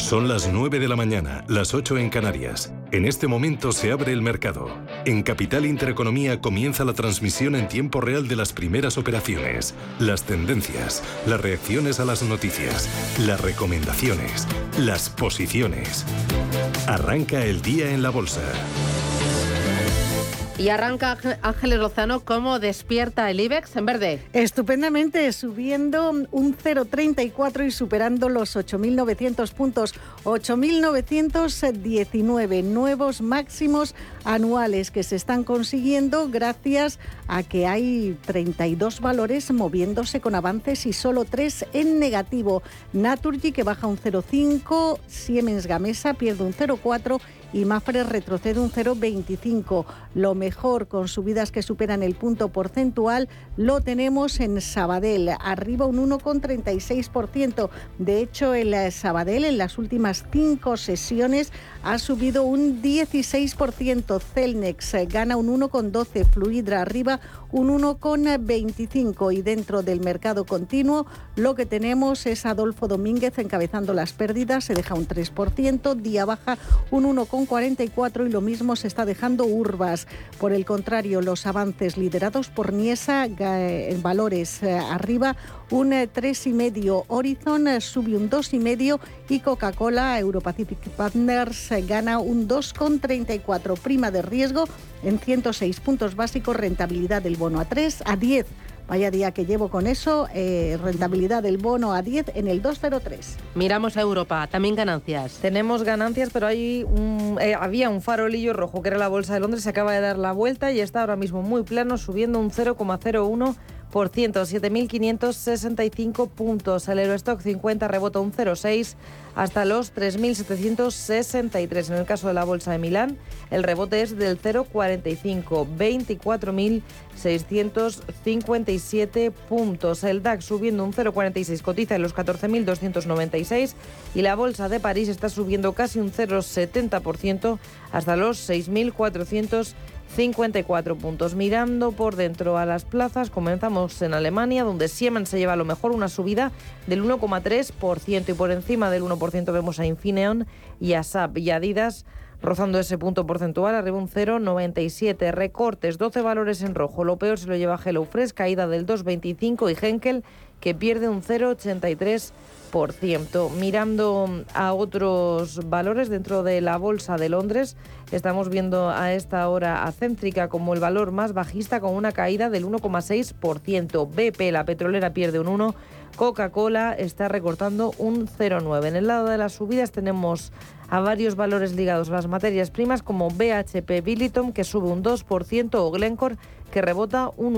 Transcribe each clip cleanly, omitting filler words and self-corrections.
Son las 9 de la mañana, las 8 en Canarias. En este momento se abre el mercado. En Capital Intereconomía comienza la transmisión en tiempo real de las primeras operaciones, las tendencias, las reacciones a las noticias, las recomendaciones, las posiciones. Arranca el día en la bolsa. Y arranca Ángeles Lozano. ¿Cómo despierta el IBEX en verde? Estupendamente, subiendo un 0,34 y superando los 8.900 puntos. 8.919 nuevos máximos anuales que se están consiguiendo gracias a que hay 32 valores moviéndose con avances y solo 3 en negativo. Naturgy, que baja un 0,5, Siemens Gamesa pierde un 0,4 y Mapfre retrocede un 0,25. Lo mejor, con subidas que superan el punto porcentual, lo tenemos en Sabadell, arriba un 1,36%. De hecho, el Sabadell en las últimas 5 sesiones ha subido un 16%. Celnex gana un 1,12%, Fluidra arriba un 1,25%. Y dentro del mercado continuo, lo que tenemos es Adolfo Domínguez encabezando las pérdidas, se deja un 3%, Día baja un 1,44% y lo mismo se está dejando Urbas. Por el contrario, los avances liderados por Niesa en valores arriba un 3,5%, Horizon sube un 2,5% y Coca-Cola Europacific Partners gana un 2,34%. Prima de riesgo en 106 puntos básicos, rentabilidad del bono a 10. Vaya día que llevo con eso, rentabilidad del bono a 10 en el 2,03. Miramos a Europa, también ganancias. Tenemos ganancias, pero había un farolillo rojo que era la Bolsa de Londres, se acaba de dar la vuelta y está ahora mismo muy plano, subiendo un 0,01%, 7.565 puntos. El Eurostock 50 rebota un 0,6 hasta los 3.763. En el caso de la Bolsa de Milán, el rebote es del 0,45, 24.657 puntos. El DAX subiendo un 0,46, cotiza en los 14.296 y la Bolsa de París está subiendo casi un 0,70% hasta los 6.454 puntos. Mirando por dentro a las plazas, comenzamos en Alemania, donde Siemens se lleva a lo mejor una subida del 1,3% y por encima del 1% vemos a Infineon y a SAP y Adidas rozando ese punto porcentual, arriba un 0,97. Recortes, 12 valores en rojo. Lo peor se lo lleva HelloFresh, caída del 2,25 y Henkel, que pierde un 0,83%. Mirando a otros valores dentro de la Bolsa de Londres, estamos viendo a esta hora a Céntrica como el valor más bajista con una caída del 1,6%. BP, la petrolera, pierde un 1%. Coca-Cola está recortando un 0,9%. En el lado de las subidas tenemos a varios valores ligados a las materias primas como BHP Billiton, que sube un 2%, o Glencore, que rebota un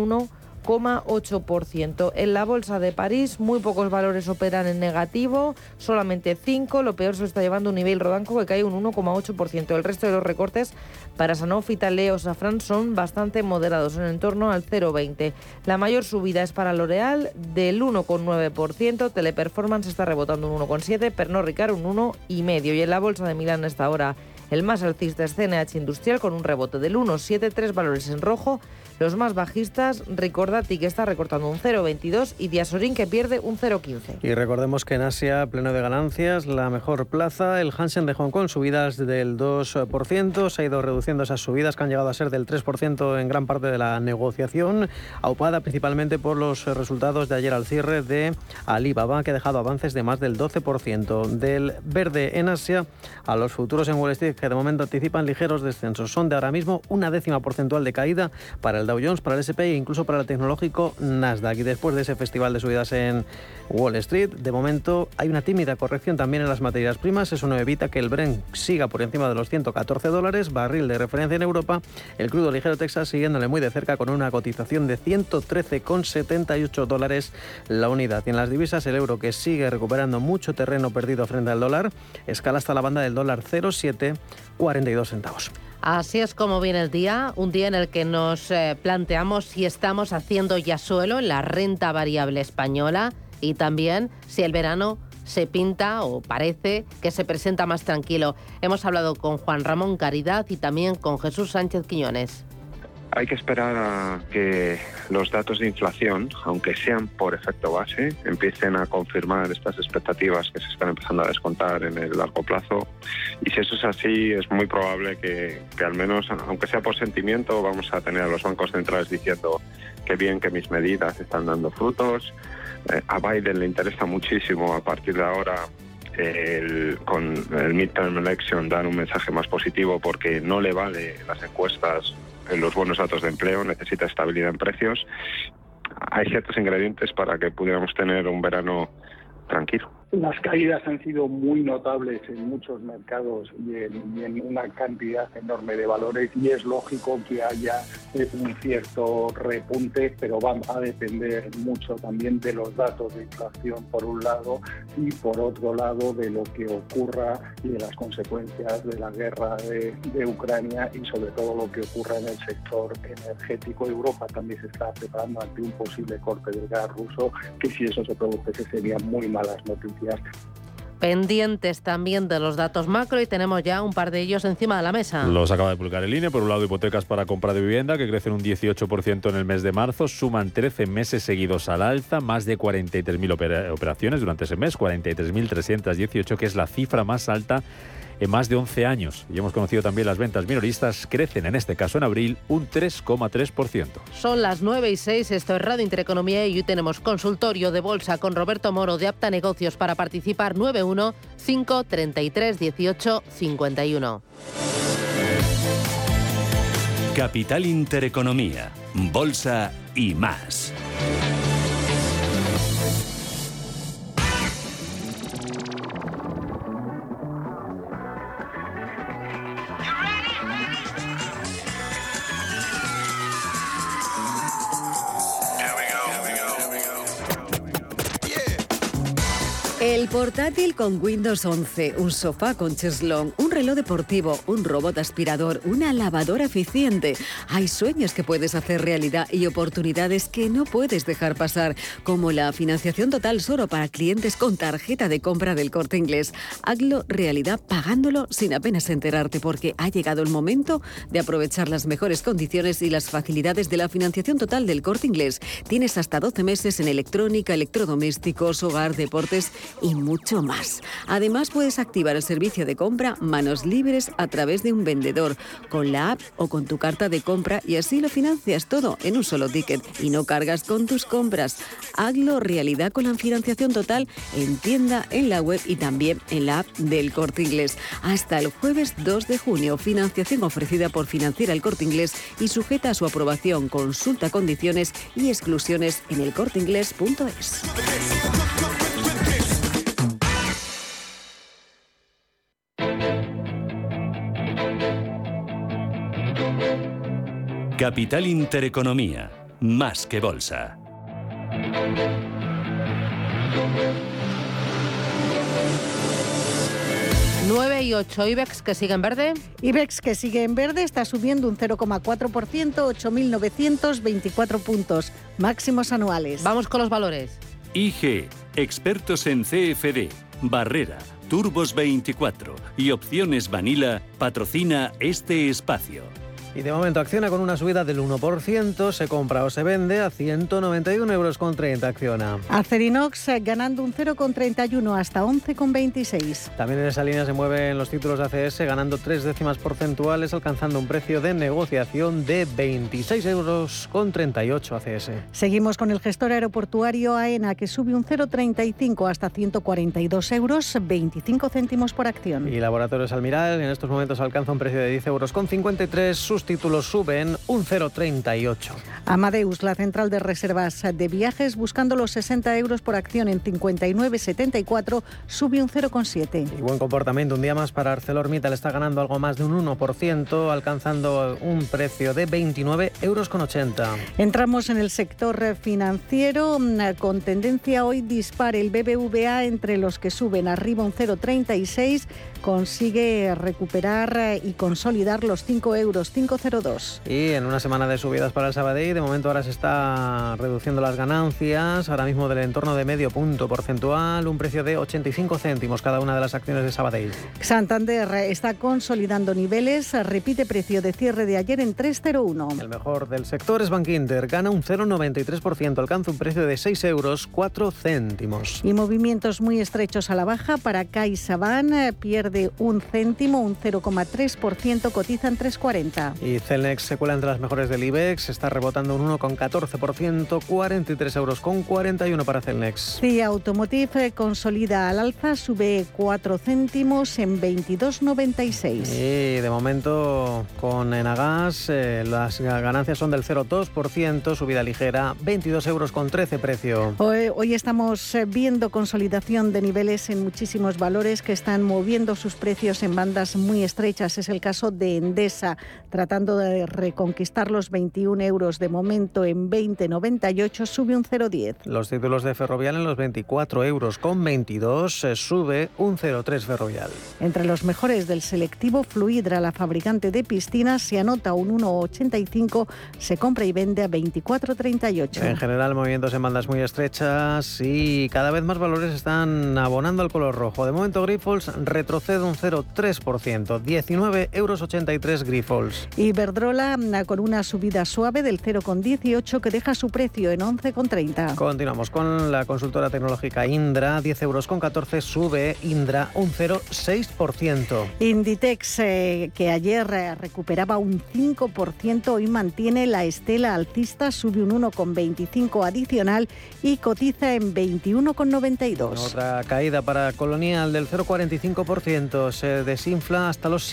1,8%. En la Bolsa de París, muy pocos valores operan en negativo, solamente 5. Lo peor se lo está llevando Unibail Rodamco, que cae un 1,8%. El resto de los recortes para Sanofi, Taleo, Safran son bastante moderados, en torno al 0,20. La mayor subida es para L'Oréal, del 1,9%. Teleperformance está rebotando un 1,7%, Pernod Ricard un 1,5%. Y en la Bolsa de Milán a esta hora, el más alcista es CNH Industrial con un rebote del 1,7%, 3 valores en rojo. Los más bajistas, Recordati, que está recortando un 0,22 y Diasorin, que pierde un 0,15. Y recordemos que en Asia, pleno de ganancias, la mejor plaza, el Hansen de Hong Kong, subidas del 2%, se ha ido reduciendo esas subidas que han llegado a ser del 3% en gran parte de la negociación, aupada principalmente por los resultados de ayer al cierre de Alibaba, que ha dejado avances de más del 12%. Del verde en Asia a los futuros en Wall Street, que de momento anticipan ligeros descensos. Son de ahora mismo una décima porcentual de caída para el Dow Jones, para el S&P e incluso para el tecnológico Nasdaq. Y después de ese festival de subidas en Wall Street, de momento hay una tímida corrección también en las materias primas. Eso no evita que el Brent siga por encima de los $114, barril de referencia en Europa. El crudo ligero Texas siguiéndole muy de cerca con una cotización de $113,78 la unidad. Y en las divisas, el euro, que sigue recuperando mucho terreno perdido frente al dólar, escala hasta la banda del dólar 0,742 centavos. Así es como viene el día, un día en el que nos planteamos si estamos haciendo ya suelo en la renta variable española y también si el verano se pinta o parece que se presenta más tranquilo. Hemos hablado con Juan Ramón Caridad y también con Jesús Sánchez Quiñones. Hay que esperar a que los datos de inflación, aunque sean por efecto base, empiecen a confirmar estas expectativas que se están empezando a descontar en el largo plazo. Y si eso es así, es muy probable que al menos, aunque sea por sentimiento, vamos a tener a los bancos centrales diciendo que bien, que mis medidas están dando frutos. A Biden le interesa muchísimo a partir de ahora con el midterm election dar un mensaje más positivo, porque no le vale las encuestas, los buenos datos de empleo, necesita estabilidad en precios. Hay ciertos ingredientes para que pudiéramos tener un verano tranquilo. Las caídas han sido muy notables en muchos mercados y en una cantidad enorme de valores, y es lógico que haya un cierto repunte, pero va a depender mucho también de los datos de inflación por un lado, y por otro lado de lo que ocurra y de las consecuencias de la guerra de Ucrania, y sobre todo lo que ocurra en el sector energético. Europa también se está preparando ante un posible corte del gas ruso, que si eso se produce serían muy malas noticias. Pendientes también de los datos macro, y tenemos ya un par de ellos encima de la mesa. Los acaba de publicar el INE. Por un lado, hipotecas para compra de vivienda, que crecen un 18% en el mes de marzo, suman 13 meses seguidos al alza, más de 43.000 operaciones durante ese mes, 43.318, que es la cifra más alta en más de 11 años. Y hemos conocido también las ventas minoristas, crecen en este caso en abril un 3,3%. Son las 9:06, esto es Radio Intereconomía, y hoy tenemos consultorio de bolsa con Roberto Moro de Apta Negocios. Para participar, 91 533 18 51. Capital Intereconomía, bolsa y más. El portátil con Windows 11, un sofá con cheslón, un reloj deportivo, un robot aspirador, una lavadora eficiente. Hay sueños que puedes hacer realidad y oportunidades que no puedes dejar pasar, como la financiación total solo para clientes con tarjeta de compra del Corte Inglés. Hazlo realidad pagándolo sin apenas enterarte, porque ha llegado el momento de aprovechar las mejores condiciones y las facilidades de la financiación total del Corte Inglés. Tienes hasta 12 meses en electrónica, electrodomésticos, hogar, deportes y mucho más. Además, puedes activar el servicio de compra manos libres a través de un vendedor, con la app o con tu carta de compra, y así lo financias todo en un solo ticket y no cargas con tus compras. Hazlo realidad con la financiación total en tienda, en la web y también en la app del Corte Inglés. Hasta el jueves 2 de junio, financiación ofrecida por Financiera El Corte Inglés y sujeta a su aprobación. Consulta condiciones y exclusiones en elcorteinglés.es. Capital Intereconomía, más que bolsa. Nueve y 8, IBEX que sigue en verde. IBEX que sigue en verde, está subiendo un 0,4%, 8.924 puntos, máximos anuales. Vamos con los valores. IG, expertos en CFD, Barrera, Turbos 24 y Opciones Vanilla, patrocina este espacio. Y de momento Acciona con una subida del 1%, se compra o se vende a 191,30 € Acciona. Acerinox ganando un 0,31 hasta 11,26. También en esa línea se mueven los títulos de ACS, ganando 3 décimas porcentuales, alcanzando un precio de negociación de 26,38 € ACS. Seguimos con el gestor aeroportuario AENA, que sube un 0,35 hasta 142,25 € por acción. Y Laboratorios Almiral en estos momentos alcanza un precio de 10,53 €. Sus títulos suben un 0,38. Amadeus, la central de reservas de viajes, buscando los 60 € por acción en 59,74, sube un 0,7. Y buen comportamiento un día más para ArcelorMittal, está ganando algo más de un 1%, alcanzando un precio de 29,80 €. Entramos en el sector financiero, con tendencia hoy dispar. El BBVA entre los que suben, arriba un 0,36, consigue recuperar y consolidar los 5 €, 502. Y en una semana de subidas para el Sabadell, de momento ahora se está reduciendo las ganancias, ahora mismo del entorno de medio punto porcentual, un precio de 85 céntimos cada una de las acciones de Sabadell. Santander está consolidando niveles, repite precio de cierre de ayer en 3,01. El mejor del sector es Bankinter, gana un 0,93%, alcanza un precio de 6,04 €. Y movimientos muy estrechos a la baja para CaixaBank, pierde un céntimo, un 0,3%, cotiza en 3,40. Y Celnex se cuela entre las mejores del IBEX, está rebotando un 1,14%, 43,41 € para Celnex. CIA Automotive consolida al alza, sube 4 céntimos en 22,96. Y de momento con Enagas las ganancias son del 0,2%, subida ligera, 22,13 € precio. Hoy estamos viendo consolidación de niveles en muchísimos valores que están moviendo sus precios en bandas muy estrechas. Es el caso de Endesa, tratando de reconquistar los 21 € de momento en 20,98, sube un 0,10. Los títulos de Ferrovial en los 24,22 €, sube un 0,3 Ferrovial. Entre los mejores del selectivo, Fluidra, la fabricante de piscinas, se anota un 1,85, se compra y vende a 24,38. En general, movimientos en bandas muy estrechas y cada vez más valores están abonando al color rojo. De momento, Grifols retrocede un 0,3%, 19,83 € Grifols. Iberdrola con una subida suave del 0,18 que deja su precio en 11,30. Continuamos con la consultora tecnológica Indra, 10,14 €, sube Indra un 0,6%. Inditex, que ayer recuperaba un 5%, hoy mantiene la estela alcista, sube un 1,25 adicional y cotiza en 21,92. Otra caída para Colonial del 0,45%, se desinfla hasta los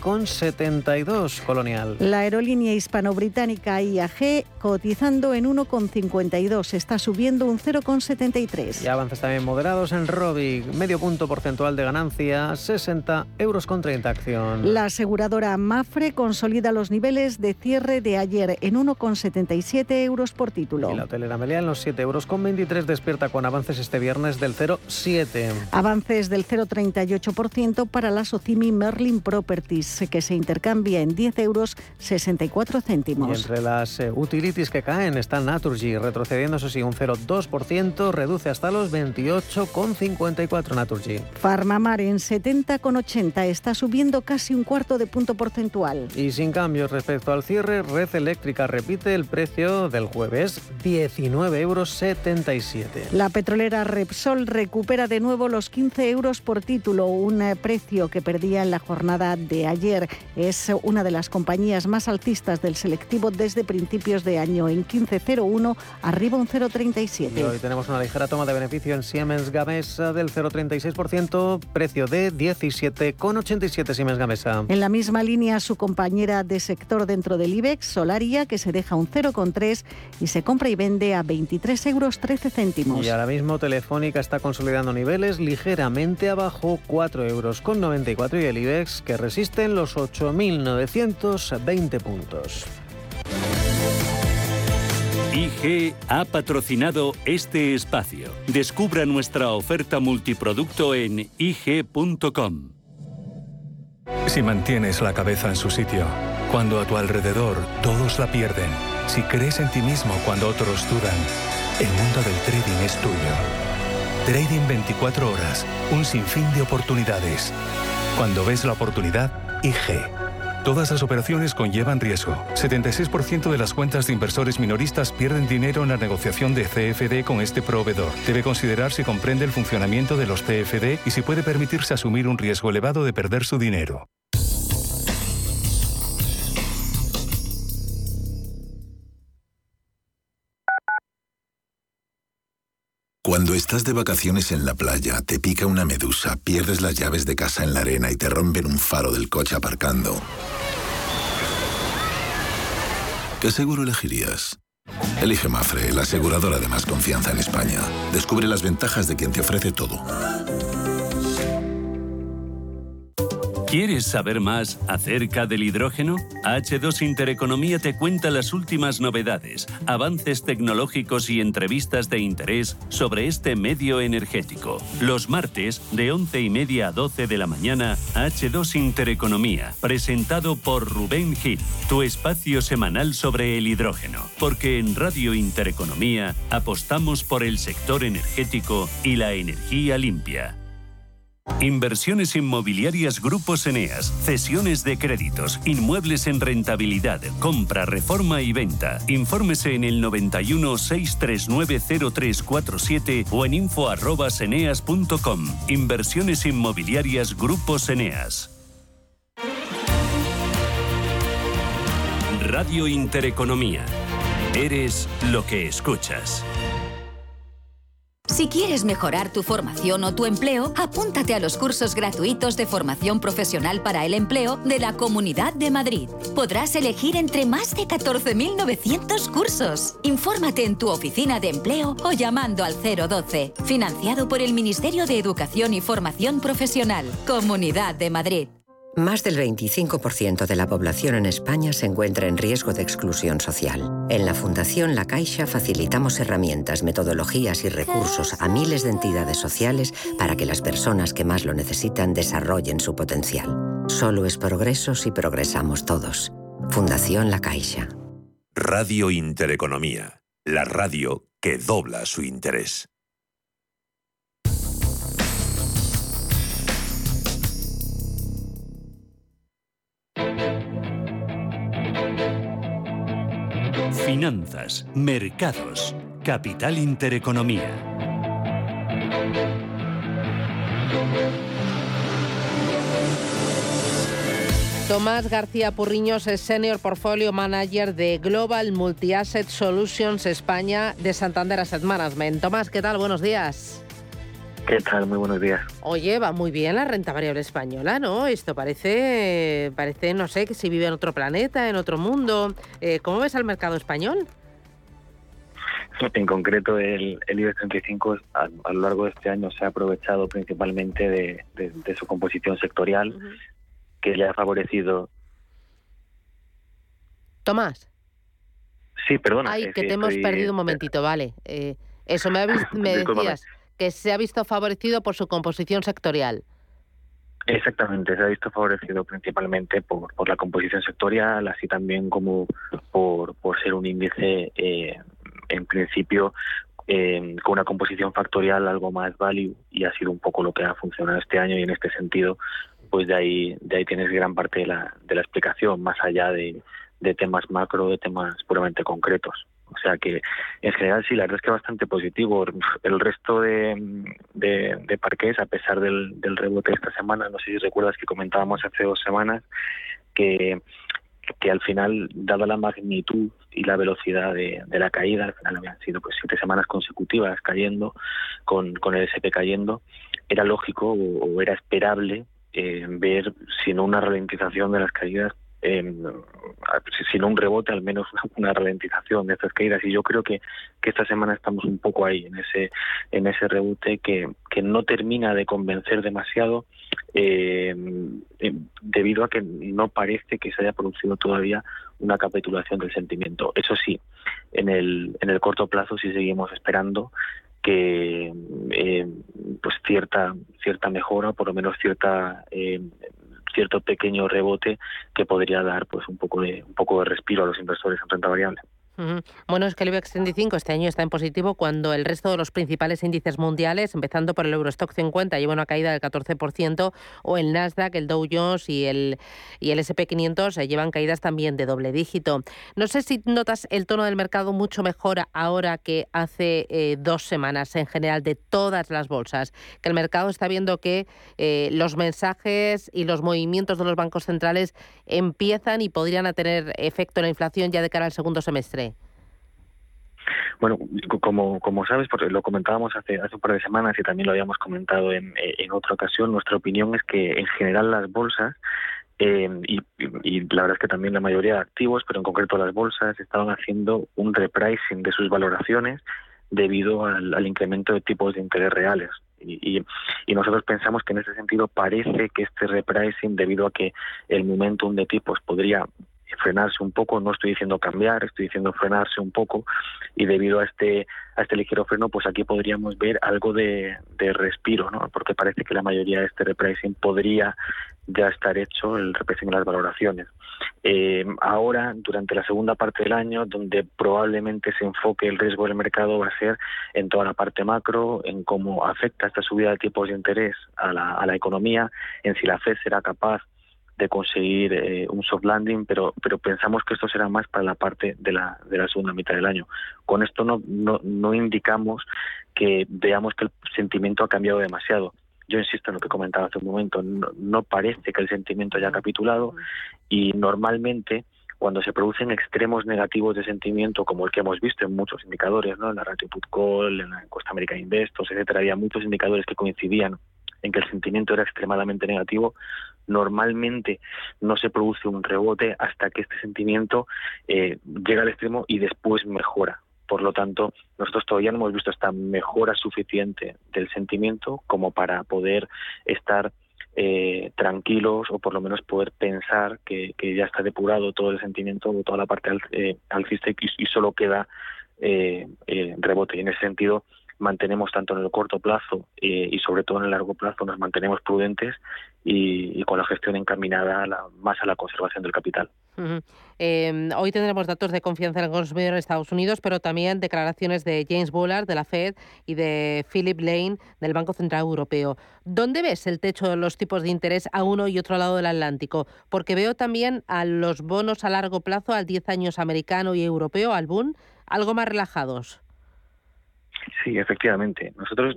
7,72 Colonial. La aerolínea hispano-británica IAG cotizando en 1,52, está subiendo un 0,73. Y avances también moderados en Robic, medio punto porcentual de ganancia, 60,30 € acción. La aseguradora Mapfre consolida los niveles de cierre de ayer en 1,77 € por título. Y la hotelera Meliá en los 7,23 € despierta con avances este viernes del 0,7. Avances del 0,38% para la Socimi Merlin Properties, que se intercambia en 10,64 €. Y entre las utilities que caen está Naturgy, retrocediendo eso sí un 0,2%, reduce hasta los 28,54 Naturgy. Farmamar en 70,80, está subiendo casi un cuarto de punto porcentual. Y sin cambios respecto al cierre, Red Eléctrica repite el precio del jueves, 19,77 €. La petrolera Repsol recupera de nuevo los 15 € por título, un precio que perdía en la jornada de ayer. Es una de las compañías más alcistas del selectivo desde principios de año, en 15,01, arriba un 0,37. Y hoy tenemos una ligera toma de beneficio en Siemens Gamesa del 0,36%, precio de 17,87 Siemens Gamesa. En la misma línea, su compañera de sector dentro del IBEX, Solaria, que se deja un 0,3 y se compra y vende a 23,13 €. Y ahora mismo Telefónica está consolidando niveles ligeramente abajo, 4,94 € y el IBEX que resiste en los 8.920 puntos. IG ha patrocinado este espacio. Descubra nuestra oferta multiproducto en IG.com. Si mantienes la cabeza en su sitio, cuando a tu alrededor todos la pierden, si crees en ti mismo cuando otros dudan, el mundo del trading es tuyo. Trading 24 horas, un sinfín de oportunidades. Cuando ves la oportunidad, IG. Todas las operaciones conllevan riesgo. 76% de las cuentas de inversores minoristas pierden dinero en la negociación de CFD con este proveedor. Debe considerar si comprende el funcionamiento de los CFD y si puede permitirse asumir un riesgo elevado de perder su dinero. Cuando estás de vacaciones en la playa, te pica una medusa, pierdes las llaves de casa en la arena y te rompen un faro del coche aparcando. ¿Qué seguro elegirías? Elige Mapfre, la aseguradora de más confianza en España. Descubre las ventajas de quien te ofrece todo. ¿Quieres saber más acerca del hidrógeno? H2 Intereconomía te cuenta las últimas novedades, avances tecnológicos y entrevistas de interés sobre este medio energético. Los martes, de 11:30 a 12 de la mañana, H2 Intereconomía, presentado por Rubén Gil, tu espacio semanal sobre el hidrógeno. Porque en Radio Intereconomía apostamos por el sector energético y la energía limpia. Inversiones inmobiliarias Grupos Eneas, cesiones de créditos, inmuebles en rentabilidad, compra, reforma y venta. Infórmese en el 91 639 0347 o en info@eneas.com. Inversiones inmobiliarias Grupos Eneas. Radio Intereconomía. Eres lo que escuchas. Si quieres mejorar tu formación o tu empleo, apúntate a los cursos gratuitos de formación profesional para el empleo de la Comunidad de Madrid. Podrás elegir entre más de 14.900 cursos. Infórmate en tu oficina de empleo o llamando al 012. Financiado por el Ministerio de Educación y Formación Profesional. Comunidad de Madrid. Más del 25% de la población en España se encuentra en riesgo de exclusión social. En la Fundación La Caixa facilitamos herramientas, metodologías y recursos a miles de entidades sociales para que las personas que más lo necesitan desarrollen su potencial. Solo es progreso si progresamos todos. Fundación La Caixa. Radio Intereconomía, la radio que dobla su interés. Finanzas, mercados, Capital Intereconomía. Tomás García Purriños es Senior Portfolio Manager de Global Multi-Asset Solutions España de Santander Asset Management. Tomás, ¿qué tal? Buenos días. ¿Qué tal? Muy buenos días. Oye, va muy bien la renta variable española, ¿no? Esto parece, no sé, que si vive en otro planeta, en otro mundo. ¿Cómo ves al mercado español? En concreto, el IBEX 35 a lo largo de este año se ha aprovechado principalmente de su composición sectorial, que le ha favorecido... Tomás. Sí, perdona. Ay, que te hemos perdido un momentito, vale. Eso me decías... que se ha visto favorecido por su composición sectorial. Exactamente, se ha visto favorecido principalmente por la composición sectorial, así también como por ser un índice, en principio, con una composición factorial algo más value, y ha sido un poco lo que ha funcionado este año, y en este sentido, pues de ahí tienes gran parte de la explicación, más allá de temas macro, de temas puramente concretos. O sea que, en general, sí, la verdad es que bastante positivo. El resto de parques, a pesar del rebote de esta semana, no sé si recuerdas que comentábamos hace 2 semanas que al final, dada la magnitud y la velocidad de la caída, al final habían sido pues 7 semanas consecutivas cayendo, con el S&P cayendo, era lógico o era esperable ver, si no una ralentización de las caídas, sino un rebote, al menos una ralentización de estas caídas, y yo creo que esta semana estamos un poco ahí en ese rebote que no termina de convencer demasiado, debido a que no parece que se haya producido todavía una capitulación del sentimiento. Eso sí, en el corto plazo sí seguimos esperando que pues cierta mejora, por lo menos cierto pequeño rebote que podría dar pues un poco de respiro a los inversores en renta variable. Bueno, es que el IBEX 35 este año está en positivo cuando el resto de los principales índices mundiales, empezando por el Eurostock 50, lleva una caída del 14%, o el Nasdaq, el Dow Jones y el S&P 500 llevan caídas también de doble dígito. No sé si notas el tono del mercado mucho mejor ahora que hace 2 semanas en general de todas las bolsas, que el mercado está viendo que los mensajes y los movimientos de los bancos centrales empiezan y podrían tener efecto en la inflación ya de cara al segundo semestre. Bueno, como sabes, porque lo comentábamos hace un par de semanas y también lo habíamos comentado en otra ocasión, nuestra opinión es que en general las bolsas, y la verdad es que también la mayoría de activos, pero en concreto las bolsas, estaban haciendo un repricing de sus valoraciones debido al incremento de tipos de interés reales. Y nosotros pensamos que en ese sentido parece que este repricing, debido a que el momentum de tipos podría frenarse un poco, no estoy diciendo cambiar, estoy diciendo frenarse un poco, y debido a este ligero freno, pues aquí podríamos ver algo de respiro, ¿no? Porque parece que la mayoría de este repricing podría ya estar hecho, el repricing de las valoraciones. Ahora, durante la segunda parte del año, donde probablemente se enfoque el riesgo del mercado, va a ser en toda la parte macro, en cómo afecta esta subida de tipos de interés a la economía, en si la FED será capaz de conseguir un soft landing, pero pensamos que esto será más para la parte de la segunda mitad del año. Con esto no indicamos que veamos que el sentimiento ha cambiado demasiado. Yo insisto en lo que comentaba hace un momento, no parece que el sentimiento haya capitulado, y normalmente cuando se producen extremos negativos de sentimiento, como el que hemos visto en muchos indicadores, ¿no? En la ratio put call, en la encuesta American Investors, etcétera, había muchos indicadores que coincidían en que el sentimiento era extremadamente negativo. Normalmente no se produce un rebote hasta que este sentimiento llega al extremo y después mejora. Por lo tanto, nosotros todavía no hemos visto esta mejora suficiente del sentimiento como para poder estar tranquilos, o por lo menos poder pensar que ya está depurado todo el sentimiento, toda la parte alcista, y solo queda rebote. Y en ese sentido mantenemos, tanto en el corto plazo y sobre todo en el largo plazo, nos mantenemos prudentes y con la gestión encaminada más a la conservación del capital. Hoy tendremos datos de confianza en el consumidor en Estados Unidos, pero también declaraciones de James Bullard de la Fed y de Philip Lane del Banco Central Europeo. ¿Dónde ves el techo de los tipos de interés a uno y otro lado del Atlántico? Porque veo también a los bonos a largo plazo, al 10 años americano y europeo, al Bund, algo más relajados. Sí, efectivamente. Nosotros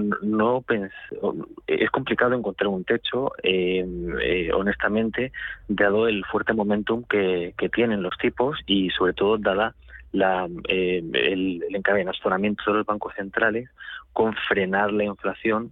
es complicado encontrar un techo, honestamente, dado el fuerte momentum que tienen los tipos, y sobre todo dada el encadenamiento de los bancos centrales con frenar la inflación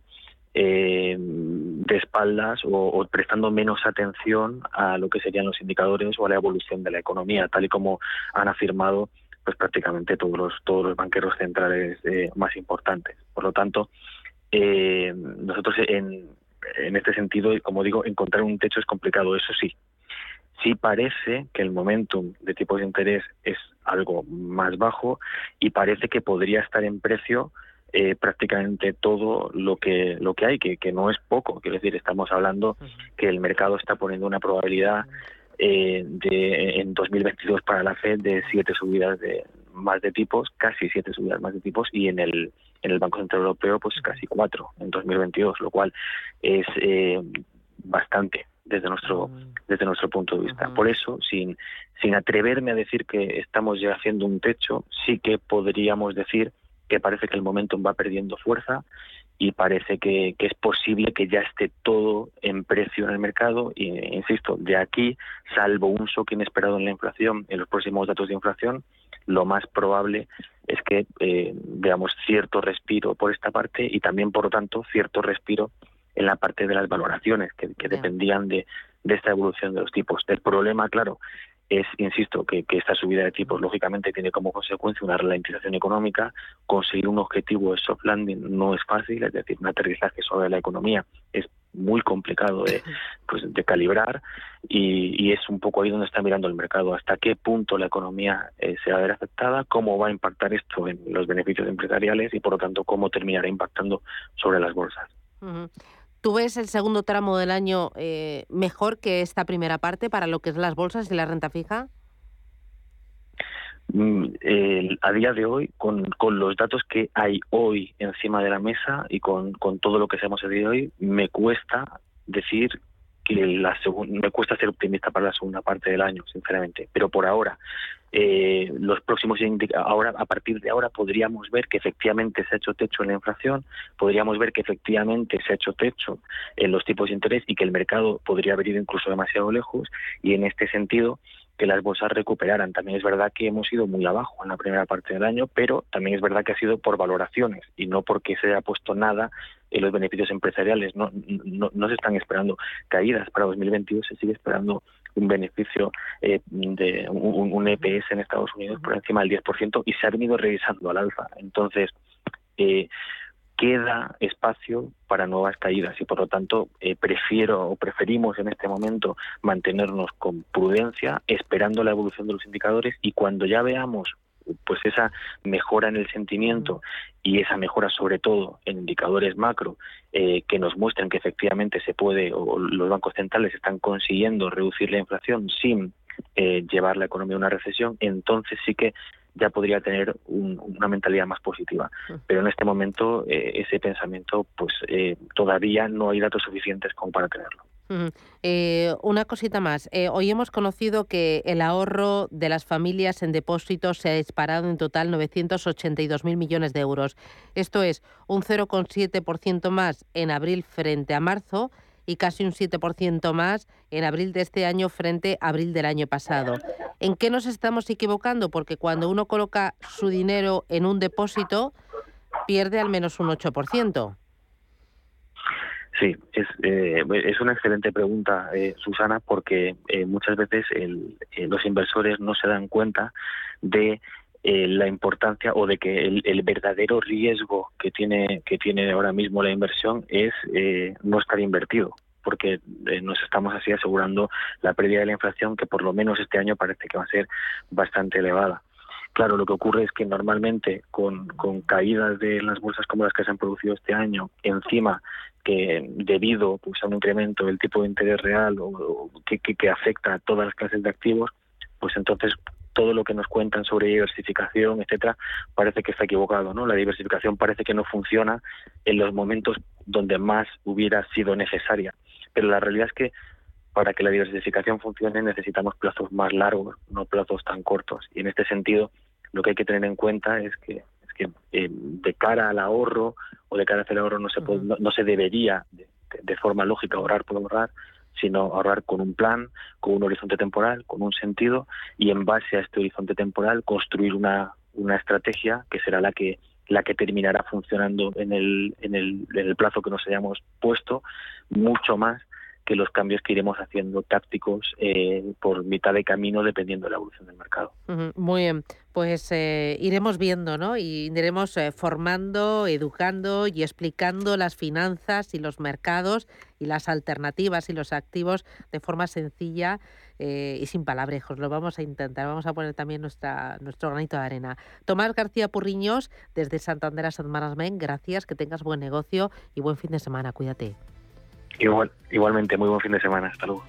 de espaldas, o prestando menos atención a lo que serían los indicadores o a la evolución de la economía, tal y como han afirmado pues prácticamente todos los banqueros centrales más importantes. Por lo tanto, nosotros en este sentido, como digo, encontrar un techo es complicado. Eso sí parece que el momentum de tipos de interés es algo más bajo, y parece que podría estar en precio prácticamente todo lo que hay, que no es poco. Quiero decir, estamos hablando que el mercado está poniendo una probabilidad en 2022 para la FED de 7 subidas más de tipos, casi 7 subidas más de tipos, y en el Banco Central Europeo pues casi 4 en 2022, lo cual es bastante desde nuestro punto de vista. Por eso, sin atreverme a decir que estamos ya haciendo un techo, sí que podríamos decir que parece que el momentum va perdiendo fuerza, y parece que es posible que ya esté todo en precio en el mercado. Y insisto, de aquí, salvo un shock inesperado en la inflación, en los próximos datos de inflación, lo más probable es que veamos cierto respiro por esta parte, y también, por lo tanto, cierto respiro en la parte de las valoraciones que dependían de esta evolución de los tipos. El problema, claro, es, insisto, que esta subida de tipos lógicamente tiene como consecuencia una ralentización económica. Conseguir un objetivo de soft landing no es fácil, es decir, un aterrizaje sobre la economía es muy complicado de calibrar, y es un poco ahí donde está mirando el mercado, hasta qué punto la economía se va a ver afectada, cómo va a impactar esto en los beneficios empresariales, y por lo tanto cómo terminará impactando sobre las bolsas. ¿Tú ves el segundo tramo del año mejor que esta primera parte para lo que es las bolsas y la renta fija? A día de hoy, con los datos que hay hoy encima de la mesa, y con todo lo que sabemos a día de hoy, me cuesta decir que me cuesta ser optimista para la segunda parte del año, sinceramente. Pero por ahora, los próximos a partir de ahora podríamos ver que efectivamente se ha hecho techo en la inflación, podríamos ver que efectivamente se ha hecho techo en los tipos de interés, y que el mercado podría haber ido incluso demasiado lejos, y en este sentido que las bolsas recuperaran. También es verdad que hemos ido muy abajo en la primera parte del año, pero también es verdad que ha sido por valoraciones y no porque se haya puesto nada en los beneficios empresariales. No se están esperando caídas para 2022, se sigue esperando un beneficio de un EPS en Estados Unidos por encima del 10%, y se ha venido revisando al alza. Entonces, queda espacio para nuevas caídas y por lo tanto preferimos en este momento mantenernos con prudencia, esperando la evolución de los indicadores, y cuando ya veamos pues esa mejora en el sentimiento y esa mejora sobre todo en indicadores macro que nos muestren que efectivamente se puede, o los bancos centrales están consiguiendo reducir la inflación sin llevar la economía a una recesión, entonces sí que ya podría tener una mentalidad más positiva. Pero en este momento ese pensamiento pues todavía no hay datos suficientes como para tenerlo. Una cosita más. Hoy hemos conocido que el ahorro de las familias en depósitos se ha disparado en total 982.000 millones de euros. Esto es un 0,7% más en abril frente a marzo y casi un 7% más en abril de este año frente a abril del año pasado. ¿En qué nos estamos equivocando? Porque cuando uno coloca su dinero en un depósito, pierde al menos un 8%. Sí, es una excelente pregunta, Susana, porque muchas veces los inversores no se dan cuenta de la importancia o de que el verdadero riesgo que tiene ahora mismo la inversión es no estar invertido, porque nos estamos así asegurando la pérdida de la inflación, que por lo menos este año parece que va a ser bastante elevada. Claro, lo que ocurre es que normalmente con caídas de las bolsas como las que se han producido este año, encima que debido pues a un incremento del tipo de interés real o que afecta a todas las clases de activos, pues entonces todo lo que nos cuentan sobre diversificación, etcétera, parece que está equivocado, ¿no? La diversificación parece que no funciona en los momentos donde más hubiera sido necesaria. Pero la realidad es que para que la diversificación funcione necesitamos plazos más largos, no plazos tan cortos. Y en este sentido, lo que hay que tener en cuenta es que de cara al ahorro o de cara hacia el ahorro no se debería de forma lógica ahorrar por ahorrar, sino ahorrar con un plan, con un horizonte temporal, con un sentido, y en base a este horizonte temporal construir una estrategia que será la que terminará funcionando en el plazo que nos hayamos puesto, mucho más que los cambios que iremos haciendo tácticos por mitad de camino dependiendo de la evolución del mercado. Muy bien, pues iremos viendo, ¿no? Y iremos formando, educando y explicando las finanzas y los mercados y las alternativas y los activos de forma sencilla y sin palabrejos. Lo vamos a intentar, vamos a poner también nuestro granito de arena. Tomás García Purriños, desde Santander Asset Management, gracias, que tengas buen negocio y buen fin de semana, cuídate. Igualmente, muy buen fin de semana. Hasta luego.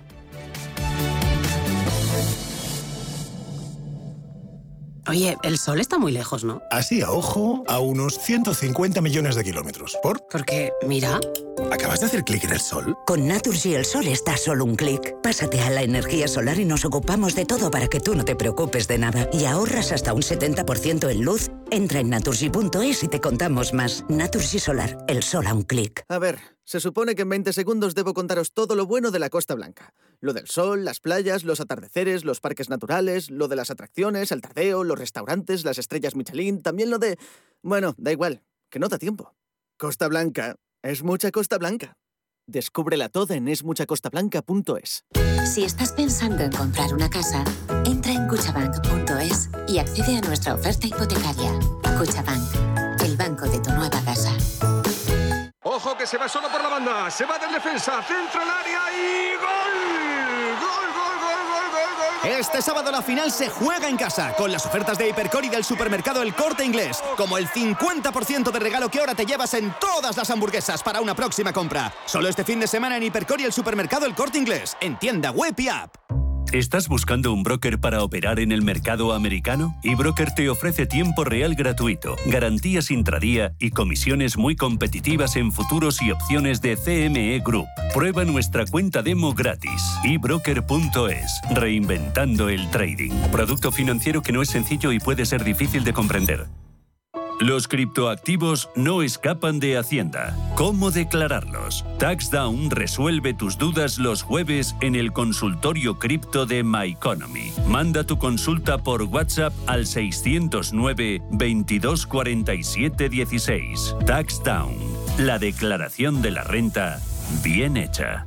Oye, el sol está muy lejos, ¿no? Así a ojo, a unos 150 millones de kilómetros. Porque, mira... ¿Acabas de hacer clic en el sol? Con Naturgy el sol está a solo un clic. Pásate a la energía solar y nos ocupamos de todo para que tú no te preocupes de nada. Y ahorras hasta un 70% en luz. Entra en Naturgy.es y te contamos más. Naturgy Solar, el sol a un clic. A ver, se supone que en 20 segundos debo contaros todo lo bueno de la Costa Blanca. Lo del sol, las playas, los atardeceres, los parques naturales, lo de las atracciones, el tardeo, los restaurantes, las estrellas Michelin, también lo de... Bueno, da igual, que no da tiempo. Costa Blanca es mucha Costa Blanca. Descúbrela toda en esmuchacostablanca.es. Si estás pensando en comprar una casa, entra en cuchabank.es y accede a nuestra oferta hipotecaria. Cuchabank, el banco de tu nueva casa. ¡Ojo que se va solo por la banda! ¡Se va del defensa! ¡Centro al área y gol! ¡Gol, gol, gol, gol, gol, gol! Este sábado la final se juega en casa con las ofertas de Hipercor y del supermercado El Corte Inglés, como el 50% de regalo que ahora te llevas en todas las hamburguesas para una próxima compra. Solo este fin de semana en Hipercor y el supermercado El Corte Inglés, en tienda web y app. ¿Estás buscando un broker para operar en el mercado americano? eBroker te ofrece tiempo real gratuito, garantías intradía y comisiones muy competitivas en futuros y opciones de CME Group. Prueba nuestra cuenta demo gratis. eBroker.es. Reinventando el trading. Producto financiero que no es sencillo y puede ser difícil de comprender. Los criptoactivos no escapan de Hacienda. ¿Cómo declararlos? TaxDown resuelve tus dudas los jueves en el consultorio cripto de MyEconomy. Manda tu consulta por WhatsApp al 609 22 47 16. TaxDown. La declaración de la renta bien hecha.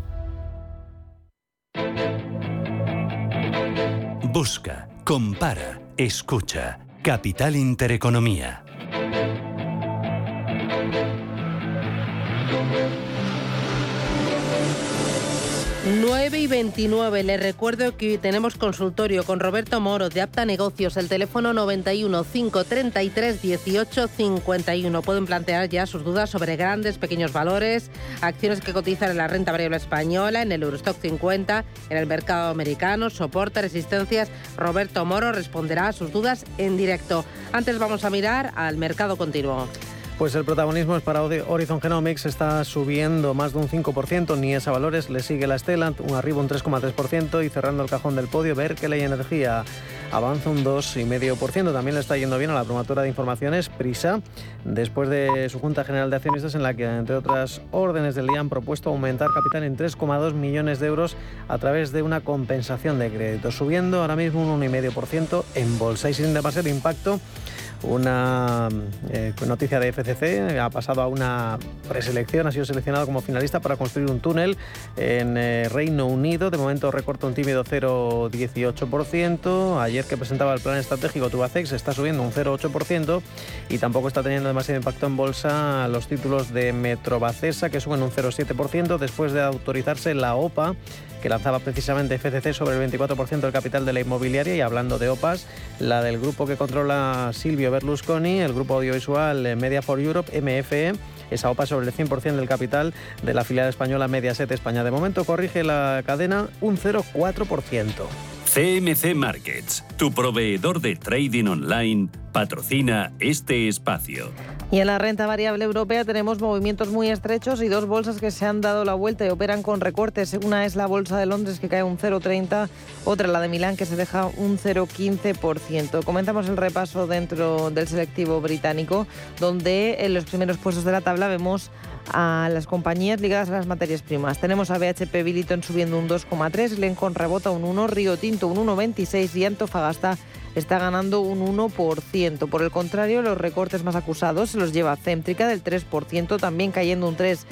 Busca, compara, escucha. Capital Intereconomía. 9:29. Les recuerdo que hoy tenemos consultorio con Roberto Moro de Apta Negocios, el teléfono 91 533 18 51. Pueden plantear ya sus dudas sobre grandes, pequeños valores, acciones que cotizan en la renta variable española, en el Eurostock 50, en el mercado americano, soporte, resistencias. Roberto Moro responderá a sus dudas en directo. Antes vamos a mirar al mercado continuo. Pues el protagonismo es para Horizon Genomics, está subiendo más de un 5%, Niesa Valores le sigue la estela, arriba un 3,3% y cerrando el cajón del podio, Berkeley Energía avanza un 2,5%. También le está yendo bien a la promotora de informaciones, Prisa, después de su Junta General de Accionistas en la que, entre otras órdenes del día, han propuesto aumentar capital en 3,2 millones de euros a través de una compensación de créditos, subiendo ahora mismo un 1,5% en bolsa. Y sin demasiado impacto, una noticia de FCC, ha pasado a una preselección, ha sido seleccionado como finalista para construir un túnel en Reino Unido. De momento recorta un tímido 0,18%. Ayer que presentaba el plan estratégico, Tubacex está subiendo un 0,8% y tampoco está teniendo demasiado impacto en bolsa los títulos de Metrobacesa, que suben un 0,7% después de autorizarse la OPA que lanzaba precisamente FCC sobre el 24% del capital de la inmobiliaria. Y hablando de OPAs, la del grupo que controla Silvio Berlusconi, el grupo audiovisual Media for Europe, MFE, esa OPA sobre el 100% del capital de la filial española Mediaset España. De momento corrige la cadena un 0,4%. CMC Markets, tu proveedor de trading online, patrocina este espacio. Y en la renta variable europea tenemos movimientos muy estrechos y dos bolsas que se han dado la vuelta y operan con recortes. Una es la bolsa de Londres, que cae un 0,30, otra la de Milán, que se deja un 0,15%. Comenzamos el repaso dentro del selectivo británico, donde en los primeros puestos de la tabla vemos a las compañías ligadas a las materias primas. Tenemos a BHP Billiton subiendo un 2,3, Glencore rebota un 1, Río Tinto un 1,26 y Antofagasta está ganando un 1%. Por el contrario, los recortes más acusados se los lleva Céntrica del 3%, también cayendo un 3%.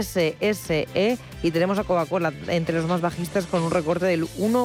SSE, y tenemos a Coca-Cola entre los más bajistas con un recorte del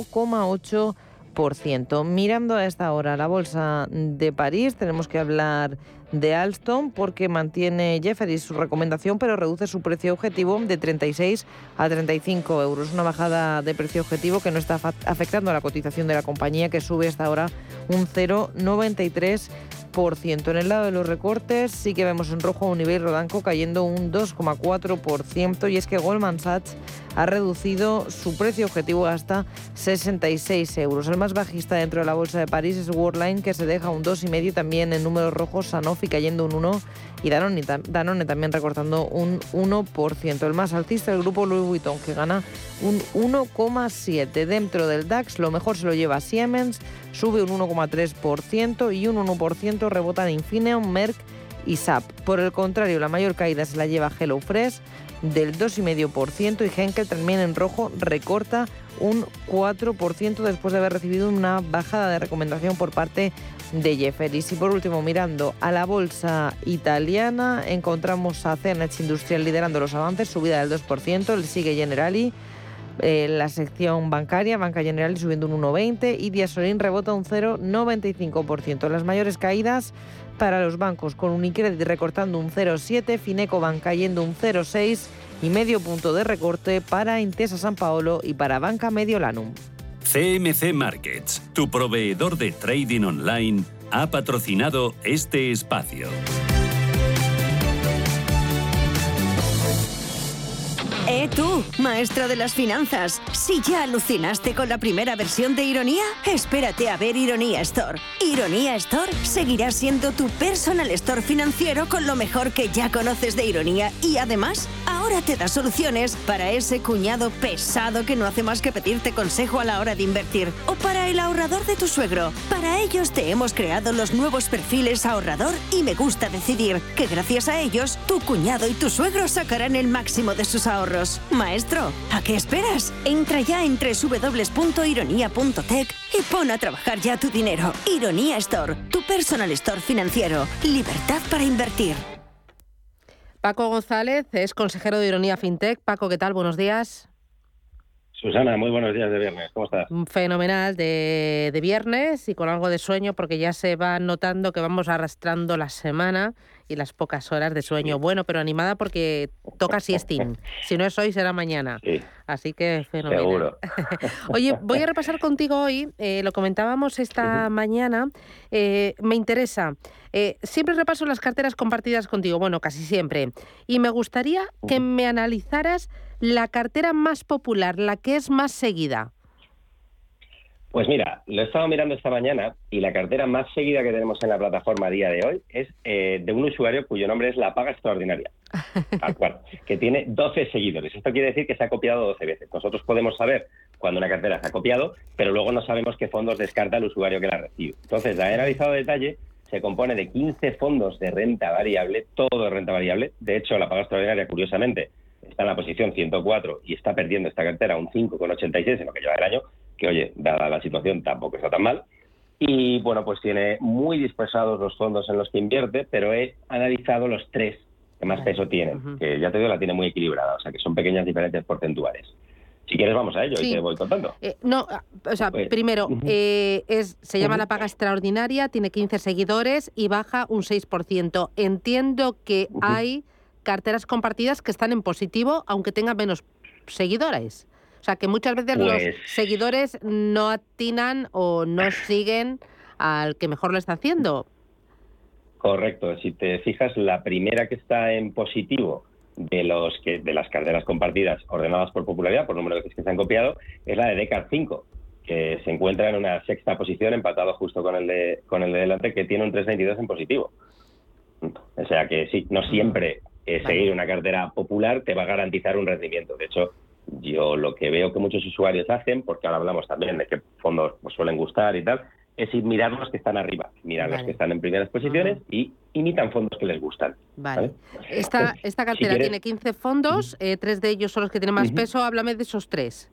1,8%. Mirando a esta hora la bolsa de París, tenemos que hablar de Alstom porque mantiene Jefferies su recomendación, pero reduce su precio objetivo de 36 a 35 euros. Una bajada de precio objetivo que no está afectando a la cotización de la compañía, que sube hasta ahora un 0,93%. En el lado de los recortes sí que vemos en rojo a Unibail Rodamco cayendo un 2,4%, y es que Goldman Sachs ha reducido su precio objetivo hasta 66 euros. El más bajista dentro de la bolsa de París es Worldline, que se deja un 2,5%, también en números rojos Sanofi cayendo un 1% y Danone también recortando un 1%. El más alcista, el grupo Louis Vuitton, que gana un 1,7%. Dentro del DAX lo mejor se lo lleva Siemens, sube un 1,3% y un 1% rebotan Infineon, Merck y SAP. Por el contrario, la mayor caída se la lleva HelloFresh del 2,5% y Henkel también en rojo recorta un 4% después de haber recibido una bajada de recomendación por parte de Jefferies. Y por último, mirando a la bolsa italiana, encontramos a Cernech Industrial liderando los avances, subida del 2%, le sigue Generali. La sección bancaria, Banca Generali subiendo un 1,20% y Diasolin rebota un 0,95%. Las mayores caídas para los bancos, con Unicredit recortando un 0,7%, Finecobank cayendo un 0,6% y medio punto de recorte para Intesa Sanpaolo y para Banca Mediolanum. CMC Markets, tu proveedor de trading online, ha patrocinado este espacio. Tú, maestro de las finanzas, si ya alucinaste con la primera versión de Ironía, espérate a ver Ironía Store. Ironía Store seguirá siendo tu personal store financiero con lo mejor que ya conoces de Ironía y además ahora te da soluciones para ese cuñado pesado que no hace más que pedirte consejo a la hora de invertir, o para el ahorrador de tu suegro. Para ellos te hemos creado los nuevos perfiles ahorrador y me gusta decidir, que gracias a ellos tu cuñado y tu suegro sacarán el máximo de sus ahorros. Maestro, ¿a qué esperas? Entra ya en www.ironia.tech y pon a trabajar ya tu dinero. Ironía Store, tu personal store financiero. Libertad para invertir. Paco González es consejero de Ironía FinTech. Paco, ¿qué tal? Buenos días. Susana, muy buenos días de viernes. ¿Cómo estás? Fenomenal de viernes y con algo de sueño porque ya se va notando que vamos arrastrando la semana y las pocas horas de sueño. Bueno, pero animada porque toca siestín. Si no es hoy, será mañana. Sí. Así que fenomenal. Seguro. Oye, voy a repasar contigo hoy, lo comentábamos esta mañana, me interesa. Siempre repaso las carteras compartidas contigo, bueno, casi siempre. Y me gustaría que me analizaras la cartera más popular, la que es más seguida. Pues mira, lo he estado mirando esta mañana y la cartera más seguida que tenemos en la plataforma a día de hoy es de un usuario cuyo nombre es La Paga Extraordinaria, tal cual, que tiene 12 seguidores. Esto quiere decir que se ha copiado 12 veces. Nosotros podemos saber cuando una cartera se ha copiado, pero luego no sabemos qué fondos descarta el usuario que la recibe. Entonces, la he analizado a detalle, se compone de 15 fondos de renta variable, todo de renta variable. De hecho, La Paga Extraordinaria, curiosamente, está en la posición 104 y está perdiendo esta cartera un 5,86 en lo que lleva del año, que oye, dada la situación tampoco está tan mal. Y bueno, pues tiene muy dispersados los fondos en los que invierte, pero he analizado los 3 que más peso tienen, que ya te digo, la tiene muy equilibrada, o sea que son pequeñas diferencias porcentuales. Si quieres vamos a ello y te voy contando. Primero, se llama La Paga Extraordinaria, tiene 15 seguidores y baja un 6%. Entiendo que hay carteras compartidas que están en positivo, aunque tengan menos seguidores. O sea, que muchas veces los seguidores no atinan o no siguen al que mejor lo está haciendo. Correcto. Si te fijas, la primera que está en positivo de las carteras compartidas ordenadas por popularidad, por número de veces que se han copiado, es la de Descartes 5, que se encuentra en una sexta posición, empatado justo con el de delante, que tiene un 3,22 en positivo. O sea que sí, no siempre seguir una cartera popular te va a garantizar un rendimiento. De hecho, yo lo que veo que muchos usuarios hacen, porque ahora hablamos también de qué fondos pues suelen gustar y tal, es ir mirar los que están arriba, mirar los que están en primeras posiciones y imitan fondos que les gustan. Vale. Esta cartera tiene 15 fondos, 3 de ellos son los que tienen más peso. Háblame de esos 3.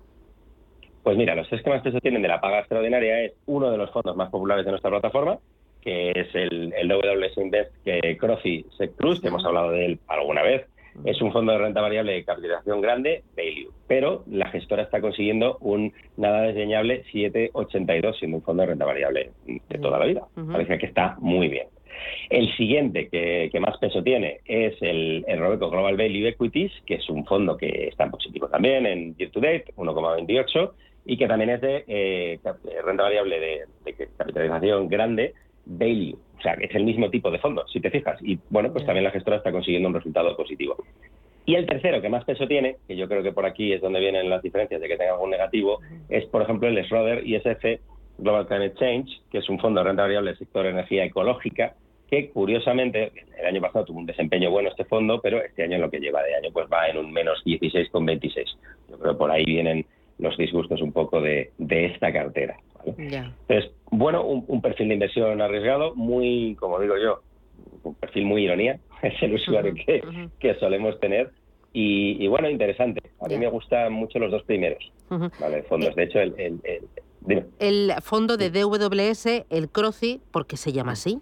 Pues mira, los 3 que más peso tienen de La Paga Extraordinaria es uno de los fondos más populares de nuestra plataforma, que es el WS Invest Crothy Sec Plus, que hemos hablado de él alguna vez. Es un fondo de renta variable de capitalización grande, value, pero la gestora está consiguiendo un nada desdeñable 7,82, siendo un fondo de renta variable de toda la vida. Parece que está muy bien. El siguiente que más peso tiene es el Robeco Global Value Equities, que es un fondo que está en positivo también en year to date, 1,28, y que también es de renta variable de capitalización grande, value. O sea, que es el mismo tipo de fondo, si te fijas. Y bueno, pues también la gestora está consiguiendo un resultado positivo. Y el tercero que más peso tiene, que yo creo que por aquí es donde vienen las diferencias de que tenga algún negativo, es por ejemplo el Schroder ISF Global Climate Change, que es un fondo de renta variable del sector energía ecológica, que curiosamente el año pasado tuvo un desempeño bueno este fondo, pero este año en lo que lleva de año pues va en un menos 16,26. Yo creo que por ahí vienen los disgustos un poco de esta cartera. ¿Vale? Entonces, bueno, un perfil de inversión arriesgado, muy, como digo yo, un perfil muy ironía, es el usuario que solemos tener, y bueno, interesante. A mí me gustan mucho los 2 primeros, ¿vale? Fondos. De hecho, dime. El fondo de DWS, el Crothy, ¿por qué se llama así?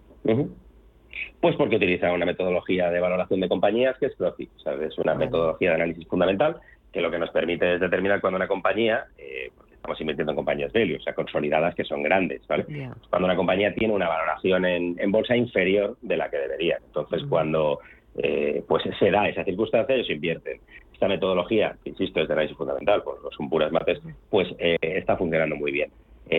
Pues porque utiliza una metodología de valoración de compañías que es Crothy. O sea, es una metodología de análisis fundamental que lo que nos permite es determinar cuando una compañía, porque estamos invirtiendo en compañías value, o sea, consolidadas que son grandes, ¿vale? Cuando una compañía tiene una valoración en bolsa inferior de la que debería. Entonces, cuando pues se da esa circunstancia, ellos invierten. Esta metodología, que insisto, es de análisis fundamental, pues son puras mates, pues está funcionando muy bien,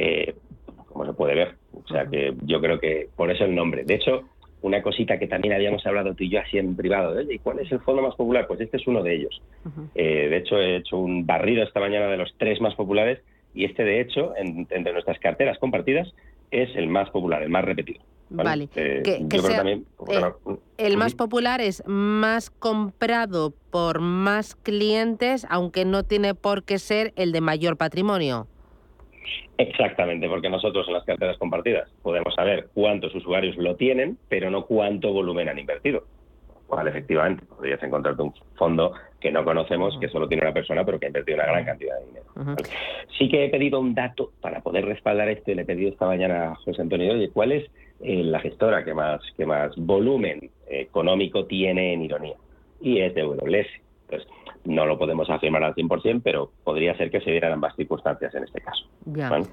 como se puede ver. O sea, que yo creo que por eso el nombre. De hecho, una cosita que también habíamos hablado tú y yo así en privado, ¿y cuál es el fondo más popular? Pues este es uno de ellos. De hecho, he hecho un barrido esta mañana de los 3 más populares y este, de hecho, entre nuestras carteras compartidas, es el más popular, el más repetido. Vale. Yo creo también, el más popular es más comprado por más clientes, aunque no tiene por qué ser el de mayor patrimonio. Exactamente, porque nosotros en las carteras compartidas podemos saber cuántos usuarios lo tienen, pero no cuánto volumen han invertido. Cual, efectivamente, podrías encontrarte un fondo que no conocemos, que solo tiene una persona, pero que ha invertido una gran cantidad de dinero. ¿Vale? Sí que he pedido un dato para poder respaldar esto, y le he pedido esta mañana a José Antonio, oye, ¿cuál es la gestora que más volumen económico tiene en ironía? Y es DWS. Entonces, no lo podemos afirmar al 100%, pero podría ser que se dieran ambas circunstancias en este caso. Ya. ¿Vale?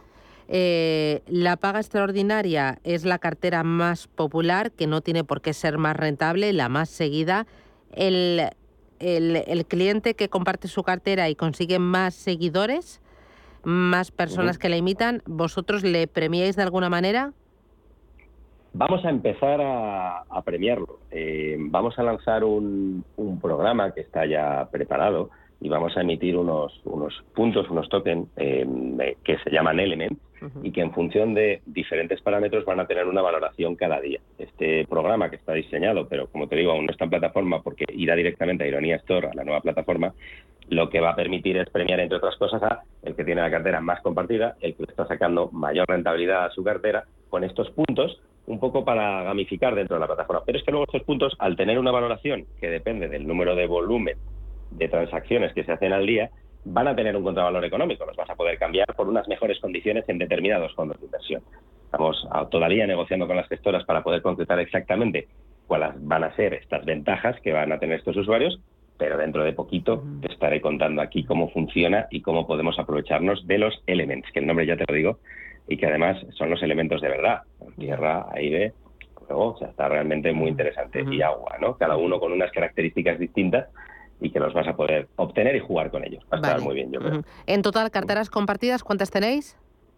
La paga extraordinaria es la cartera más popular, que no tiene por qué ser más rentable, la más seguida. El cliente que comparte su cartera y consigue más seguidores, más personas que la imitan, ¿vosotros le premiáis de alguna manera? Vamos a empezar a premiarlo. Vamos a lanzar un programa que está ya preparado y vamos a emitir unos puntos, unos tokens que se llaman Elements y que en función de diferentes parámetros van a tener una valoración cada día. Este programa, que está diseñado, pero como te digo, aún no está en plataforma porque irá directamente a Ironía Store, a la nueva plataforma, lo que va a permitir es premiar, entre otras cosas, a el que tiene la cartera más compartida, el que le está sacando mayor rentabilidad a su cartera con estos puntos, un poco para gamificar dentro de la plataforma. Pero es que luego estos puntos, al tener una valoración que depende del número de volumen de transacciones que se hacen al día, van a tener un contravalor económico. Los vas a poder cambiar por unas mejores condiciones en determinados fondos de inversión. Estamos todavía negociando con las gestoras para poder concretar exactamente cuáles van a ser estas ventajas que van a tener estos usuarios, pero dentro de poquito te estaré contando aquí cómo funciona y cómo podemos aprovecharnos de los Elements, que el nombre ya te lo digo, y que además son los elementos de verdad: tierra, aire, fuego. O sea, está realmente muy interesante. Y agua, ¿no? Cada uno con unas características distintas y que los vas a poder obtener y jugar con ellos. Va a estar muy bien, yo creo. En total, carteras compartidas, ¿cuántas tenéis?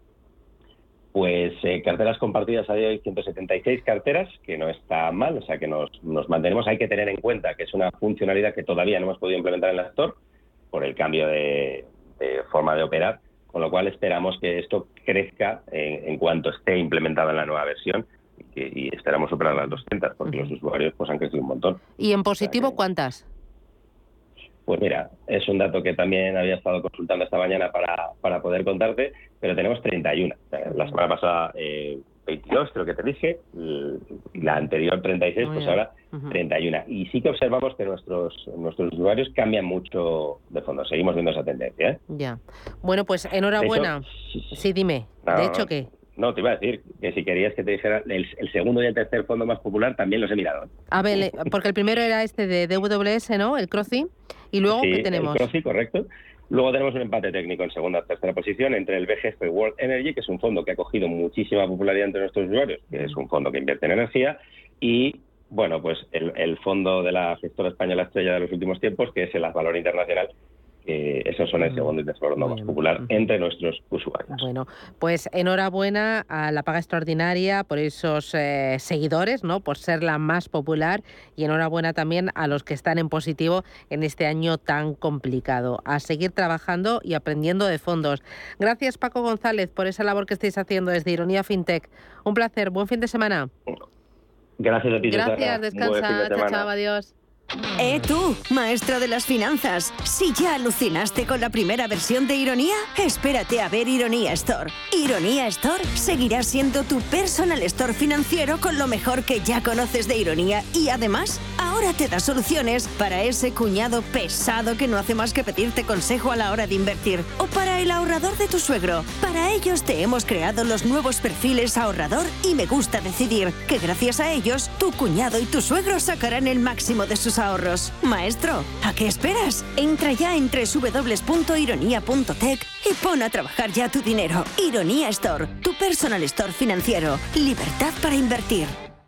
Pues carteras compartidas a día de hoy 176 carteras, que no está mal, o sea que nos mantenemos. Hay que tener en cuenta que es una funcionalidad que todavía no hemos podido implementar en la Store por el cambio de forma de operar, con lo cual esperamos que esto crezca en cuanto esté implementado en la nueva versión y esperamos superar las 200, porque los usuarios pues han crecido un montón. ¿Y en positivo cuántas? Pues mira, es un dato que también había estado consultando esta mañana para poder contarte, pero tenemos 31. La semana pasada 22, creo que te dije, la anterior 36, pues ahora 31. Y sí que observamos que nuestros usuarios cambian mucho de fondo. Seguimos viendo esa tendencia, ¿eh? Ya. Bueno, pues enhorabuena. De hecho, sí, dime. No, ¿de hecho qué? No, te iba a decir que si querías que te dijera el segundo y el tercer fondo más popular, también los he mirado. A ver, porque el primero era este de DWS, ¿no? El CROCI. ¿Y luego qué tenemos? El CROCI, correcto. Luego tenemos un empate técnico en segunda o tercera posición entre el BGF World Energy, que es un fondo que ha cogido muchísima popularidad entre nuestros usuarios, que es un fondo que invierte en energía, y bueno, pues el fondo de la gestora española estrella de los últimos tiempos, que es el Valor Internacional. Esos son el segundo y tercer fondo más popular entre nuestros usuarios. Bueno, pues enhorabuena a la paga extraordinaria por esos seguidores, ¿no? Por ser la más popular, y enhorabuena también a los que están en positivo en este año tan complicado. A seguir trabajando y aprendiendo de fondos. Gracias, Paco González, por esa labor que estáis haciendo desde Ironía FinTech. Un placer, buen fin de semana. Gracias a ti. Gracias, descansa, chao, chao, adiós. Tú, maestro de las finanzas, si ya alucinaste con la primera versión de Ironía, espérate a ver Ironía Store. Ironía Store seguirá siendo tu personal store financiero con lo mejor que ya conoces de Ironía, y además, ahora te da soluciones para ese cuñado pesado que no hace más que pedirte consejo a la hora de invertir, o para el ahorrador de tu suegro. Para ellos te hemos creado los nuevos perfiles ahorrador y me gusta decidir, que gracias a ellos tu cuñado y tu suegro sacarán el máximo de sus ahorros. Maestro, ¿a qué esperas? Entra ya en www.ironia.tech y pon a trabajar ya tu dinero. Ironía Store, tu personal store financiero. Libertad para invertir.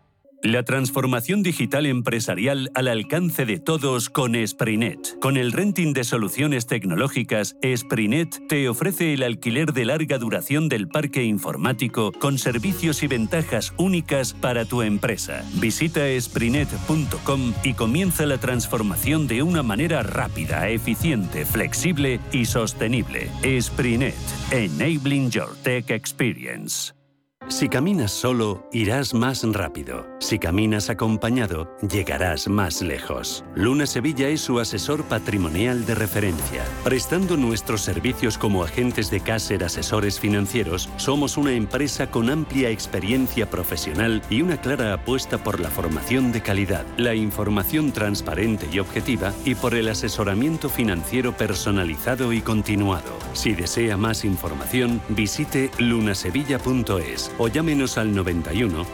La transformación digital empresarial al alcance de todos con Sprinet. Con el renting de soluciones tecnológicas, Sprinet te ofrece el alquiler de larga duración del parque informático con servicios y ventajas únicas para tu empresa. Visita sprinet.com y comienza la transformación de una manera rápida, eficiente, flexible y sostenible. Sprinet, enabling your tech experience. Si caminas solo, irás más rápido. Si caminas acompañado, llegarás más lejos. Luna Sevilla es su asesor patrimonial de referencia. Prestando nuestros servicios como agentes de Caser Asesores Financieros, somos una empresa con amplia experiencia profesional y una clara apuesta por la formación de calidad, la información transparente y objetiva, y por el asesoramiento financiero personalizado y continuado. Si desea más información, visite lunasevilla.es o llámenos al 91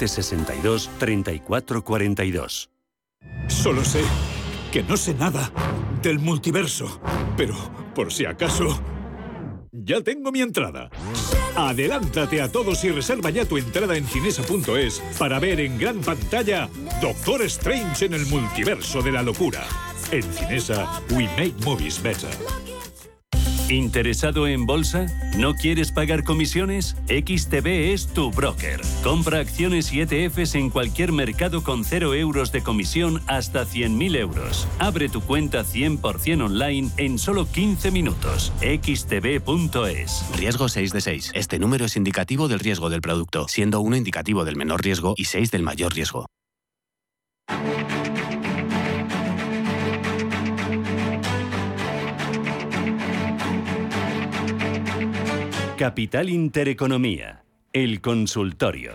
762 3442. Solo sé que no sé nada del multiverso, pero por si acaso, ya tengo mi entrada. Adelántate a todos y reserva ya tu entrada en cinesa.es para ver en gran pantalla Doctor Strange en el multiverso de la locura. En Cinesa, we make movies better. ¿Interesado en bolsa? ¿No quieres pagar comisiones? XTB es tu broker. Compra acciones y ETFs en cualquier mercado con 0 euros de comisión hasta 100.000 euros. Abre tu cuenta 100% online en solo 15 minutos. XTB.es. Riesgo 6 de 6. Este número es indicativo del riesgo del producto, siendo 1 indicativo del menor riesgo y 6 del mayor riesgo. Capital Intereconomía, el consultorio.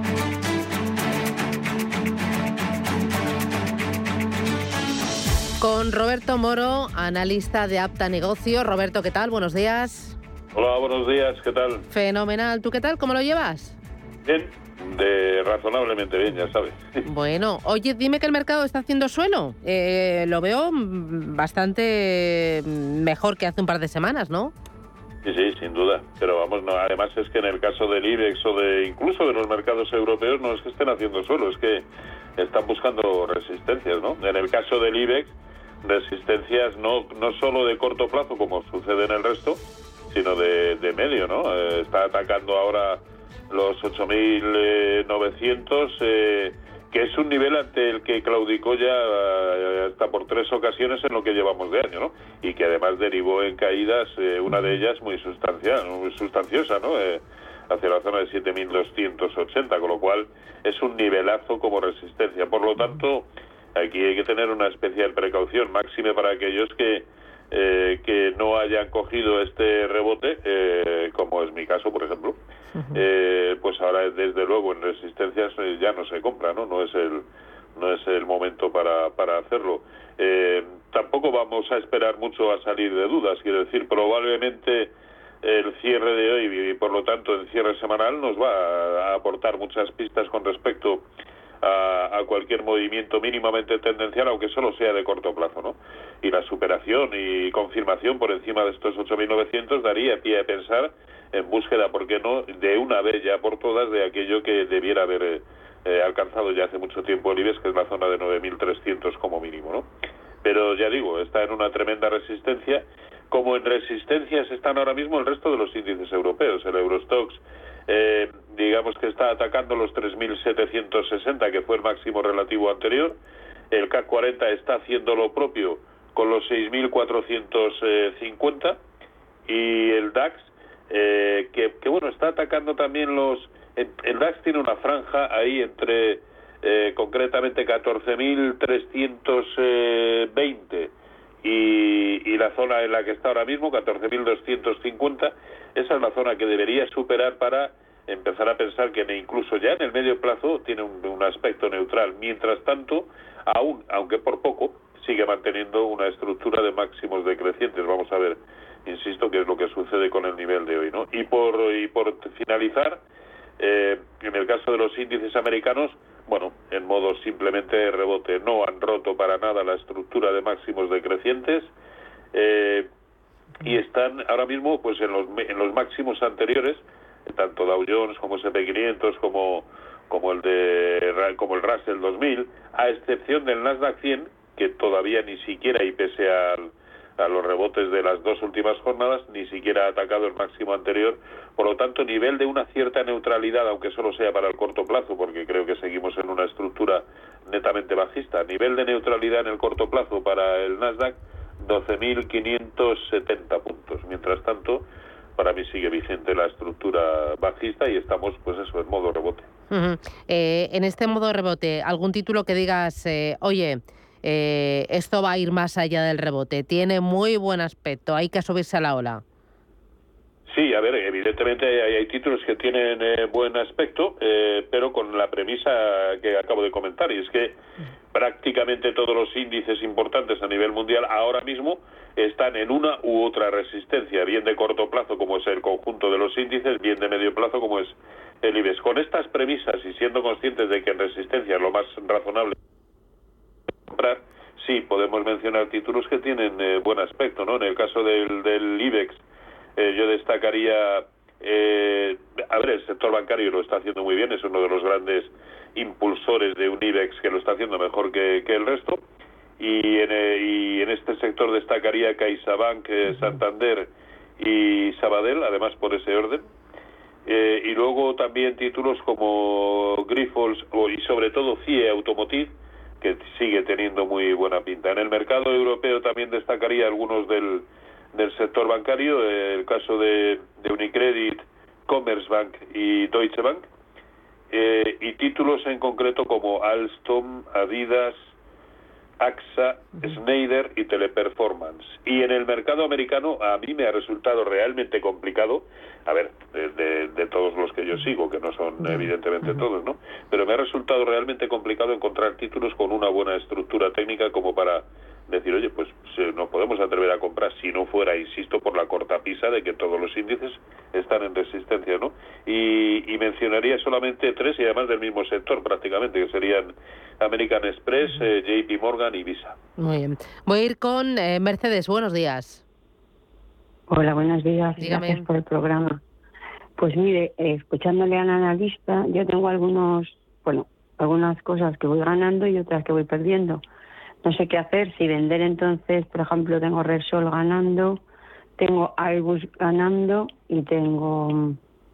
Con Roberto Moro, analista de Apta Negocio. Roberto, ¿qué tal? Buenos días. Hola, buenos días, ¿qué tal? Fenomenal. ¿Tú qué tal? ¿Cómo lo llevas? Bien, razonablemente bien, ya sabes. Bueno, oye, dime que el mercado está haciendo suelo. Lo veo bastante mejor que hace un par de semanas, ¿no? Sí, sin duda. Pero vamos, no, además es que en el caso del IBEX o incluso de los mercados europeos no es que estén haciendo suelo, es que están buscando resistencias, ¿no? En el caso del IBEX, resistencias no solo de corto plazo como sucede en el resto, sino de medio, ¿no? Está atacando ahora los 8.900, que es un nivel ante el que claudicó ya hasta por 3 ocasiones en lo que llevamos de año, ¿no? Y que además derivó en caídas, una de ellas muy sustanciosa, ¿no? Hacia la zona de 7.280, con lo cual es un nivelazo como resistencia. Por lo tanto, aquí hay que tener una especial precaución, máxime para aquellos que no hayan cogido este rebote, como es mi caso, por ejemplo. Pues ahora, desde luego, en resistencias ya no se compra, ¿no? No es el momento para hacerlo. Tampoco vamos a esperar mucho a salir de dudas, quiero decir, probablemente el cierre de hoy y por lo tanto el cierre semanal nos va a aportar muchas pistas con respecto a cualquier movimiento mínimamente tendencial, aunque solo sea de corto plazo, ¿no? Y la superación y confirmación por encima de estos 8.900 daría pie a pensar en búsqueda, ¿por qué no?, de una vez ya por todas de aquello que debiera haber alcanzado ya hace mucho tiempo el IBEX, que es la zona de 9.300 como mínimo, ¿no? Pero ya digo, está en una tremenda resistencia, como en resistencias están ahora mismo el resto de los índices europeos. El Eurostoxx, digamos que está atacando los 3.760, que fue el máximo relativo anterior. El CAC 40 está haciendo lo propio con los 6.450, y el DAX, que bueno, está atacando también el DAX tiene una franja ahí entre concretamente 14.320 y la zona en la que está ahora mismo, 14.250, esa es la zona que debería superar para empezar a pensar que incluso ya en el medio plazo tiene un aspecto neutral. Mientras tanto, aunque por poco, sigue manteniendo una estructura de máximos decrecientes. Vamos a ver, insisto, qué es lo que sucede con el nivel de hoy, ¿no? Y por finalizar, en el caso de los índices americanos, bueno, en modo simplemente rebote, no han roto para nada la estructura de máximos decrecientes, y están ahora mismo pues en los máximos anteriores, tanto Dow Jones como S&P 500 como el Russell 2000, a excepción del Nasdaq 100, que todavía ni siquiera, y pese a los rebotes de las 2 últimas jornadas, ni siquiera ha atacado el máximo anterior. Por lo tanto, nivel de una cierta neutralidad, aunque solo sea para el corto plazo, porque creo que seguimos en una estructura netamente bajista. Nivel de neutralidad en el corto plazo para el Nasdaq, 12.570 puntos. Mientras tanto, para mí sigue vigente la estructura bajista y estamos, pues eso, en modo rebote. En este modo rebote, ¿algún título que digas, oye, esto va a ir más allá del rebote, tiene muy buen aspecto, hay que subirse a la ola? Sí, a ver, evidentemente hay títulos que tienen buen aspecto, pero con la premisa que acabo de comentar, y es que prácticamente todos los índices importantes a nivel mundial ahora mismo están en una u otra resistencia, bien de corto plazo como es el conjunto de los índices, bien de medio plazo como es el IBEX. Con estas premisas y siendo conscientes de que en resistencia es lo más razonable comprar, sí, podemos mencionar títulos que tienen buen aspecto, ¿no? En el caso del IBEX, yo destacaría A ver, el sector bancario lo está haciendo muy bien, es uno de los grandes impulsores de un IBEX que lo está haciendo mejor que el resto. Y en este sector destacaría CaixaBank, Santander y Sabadell, además por ese orden. Y luego también títulos como Grifols y sobre todo CIE Automotive, que sigue teniendo muy buena pinta. En el mercado europeo también destacaría algunos del sector bancario, el caso de Unicredit, Commerzbank y Deutsche Bank, y títulos en concreto como Alstom, Adidas, AXA, Schneider y Teleperformance. Y en el mercado americano a mí me ha resultado realmente complicado, a ver, de todos los que yo sigo, que no son evidentemente todos, ¿no? Pero me ha resultado realmente complicado encontrar títulos con una buena estructura técnica como para decir, oye, pues nos podemos atrever a comprar, si no fuera, insisto, por la cortapisa de que todos los índices están en resistencia, ¿no? Y mencionaría solamente 3 y además del mismo sector prácticamente, que serían American Express, JP Morgan y Visa. Muy bien. Voy a ir con Mercedes. Buenos días. Hola, buenos días. Dígame. Gracias por el programa. Pues mire, escuchándole al analista, yo tengo algunas cosas que voy ganando y otras que voy perdiendo. No sé qué hacer, si vender entonces, por ejemplo, tengo Repsol ganando, tengo Airbus ganando y tengo,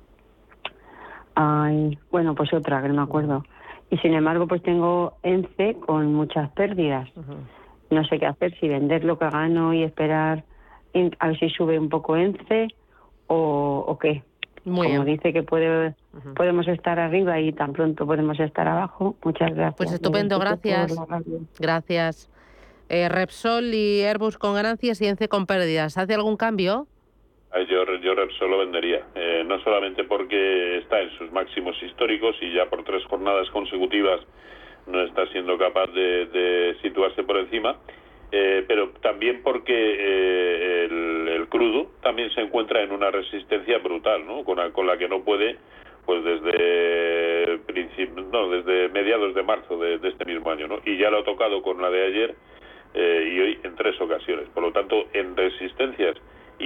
pues otra que no me acuerdo. Y sin embargo, pues tengo ENCE con muchas pérdidas. No sé qué hacer, si vender lo que gano y esperar a ver si sube un poco ENCE o qué. Muy Como bien. dice que podemos estar arriba y tan pronto podemos estar abajo. Muchas gracias. Pues estupendo, gracias. Gracias. Repsol y Airbus con ganancias y ENCE con pérdidas. ¿Hace algún cambio? Yo Repsol lo vendería, no solamente porque está en sus máximos históricos y ya por 3 jornadas consecutivas no está siendo capaz de situarse por encima, pero también porque el crudo también se encuentra en una resistencia brutal, ¿no? Con la que no puede, pues desde mediados de marzo de este mismo año, ¿no? Y ya lo ha tocado con la de ayer y hoy en 3 ocasiones. Por lo tanto, en resistencias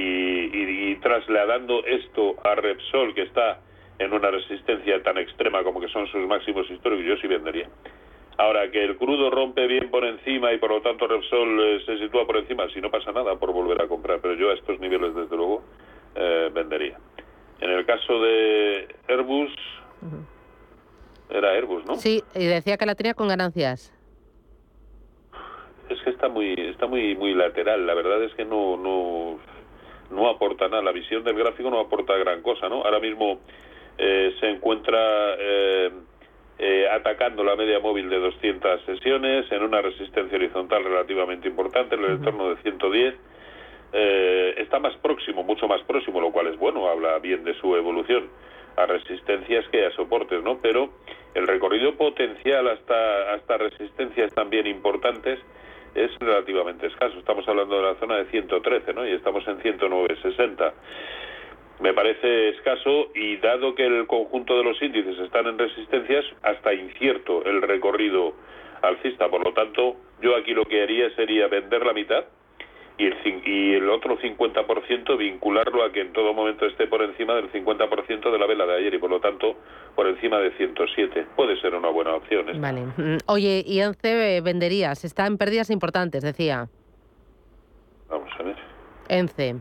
y trasladando esto a Repsol, que está en una resistencia tan extrema como que son sus máximos históricos, yo sí vendería. Ahora, que el crudo rompe bien por encima y por lo tanto Repsol se sitúa por encima, si no pasa nada por volver a comprar, pero yo a estos niveles desde luego vendería. En el caso de Airbus, era Airbus, ¿no? Sí, y decía que la tenía con ganancias. Es que está muy lateral, la verdad es que no aporta nada, la visión del gráfico no aporta gran cosa, ¿no? Ahora mismo se encuentra atacando la media móvil de 200 sesiones en una resistencia horizontal relativamente importante, en el entorno de 110. Está más próximo, mucho más próximo, lo cual es bueno, habla bien de su evolución, a resistencias que a soportes, ¿no? Pero el recorrido potencial hasta resistencias también importantes es relativamente escaso. Estamos hablando de la zona de 113, ¿no? Y estamos en 109,60. Me parece escaso y dado que el conjunto de los índices están en resistencias, hasta incierto el recorrido alcista. Por lo tanto, yo aquí lo que haría sería vender la mitad y el otro 50% vincularlo a que en todo momento esté por encima del 50% de la vela de ayer y por lo tanto por encima de 107. Puede ser una buena opción. Vale. Oye, y ENCE venderías, está en pérdidas importantes, decía. Vamos a ver. ENCE.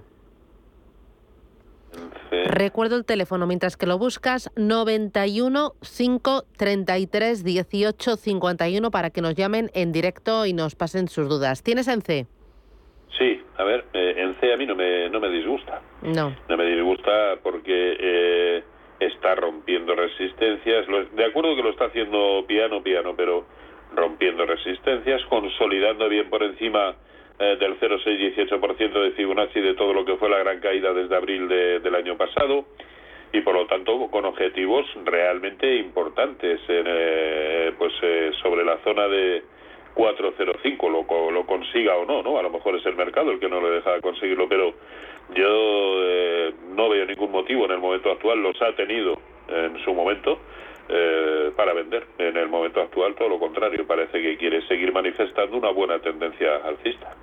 Recuerdo el teléfono mientras que lo buscas, 91 533 18 51 para que nos llamen en directo y nos pasen sus dudas. ¿Tienes ENCE? Sí, a ver, ENCE a mí no me disgusta. No. No me disgusta porque está rompiendo resistencias. De acuerdo que lo está haciendo piano, pero rompiendo resistencias, consolidando bien por encima del 0,618% de Fibonacci de todo lo que fue la gran caída desde abril del año pasado y por lo tanto con objetivos realmente importantes sobre la zona de 405, lo consiga o no, a lo mejor es el mercado el que no le deja conseguirlo, pero yo no veo ningún motivo en el momento actual, los ha tenido en su momento para vender. En el momento actual todo lo contrario, parece que quiere seguir manifestando una buena tendencia alcista.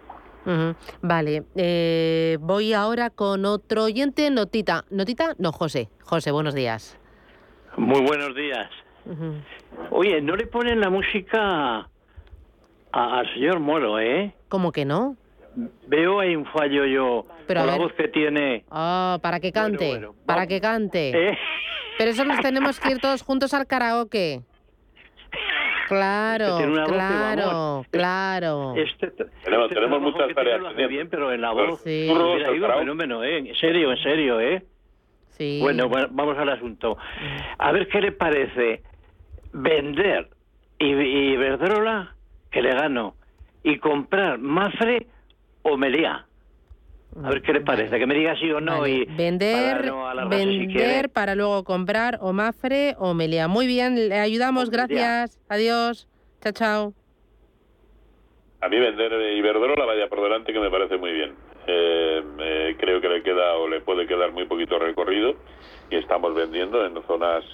Vale, voy ahora con otro oyente, Notita. ¿Notita? No, José. José, buenos días. Muy buenos días. Oye, ¿no le ponen la música al señor Moro, ¿Cómo que no? Veo ahí un fallo yo, pero por la voz que tiene. Para que cante, para que cante. Pero eso nos tenemos que ir todos juntos al karaoke. Claro, claro. Tenemos muchas tareas. Lo hace bien, pero en la voz. Sí. Mira, digo, fenómeno, En serio, Sí. Bueno, vamos al asunto. A ver qué le parece vender Iberdrola, que le gano, y comprar Mapfre o Meliá. A ver qué le parece, que me diga sí o no. Vale. Y vender para luego comprar o Mapfre o Meliá. Muy bien, le ayudamos, gracias. Adiós. Chao, chao. A mí vender Iberdrola vaya por delante, que me parece muy bien. Creo que le queda o le puede quedar muy poquito recorrido y estamos vendiendo en zonas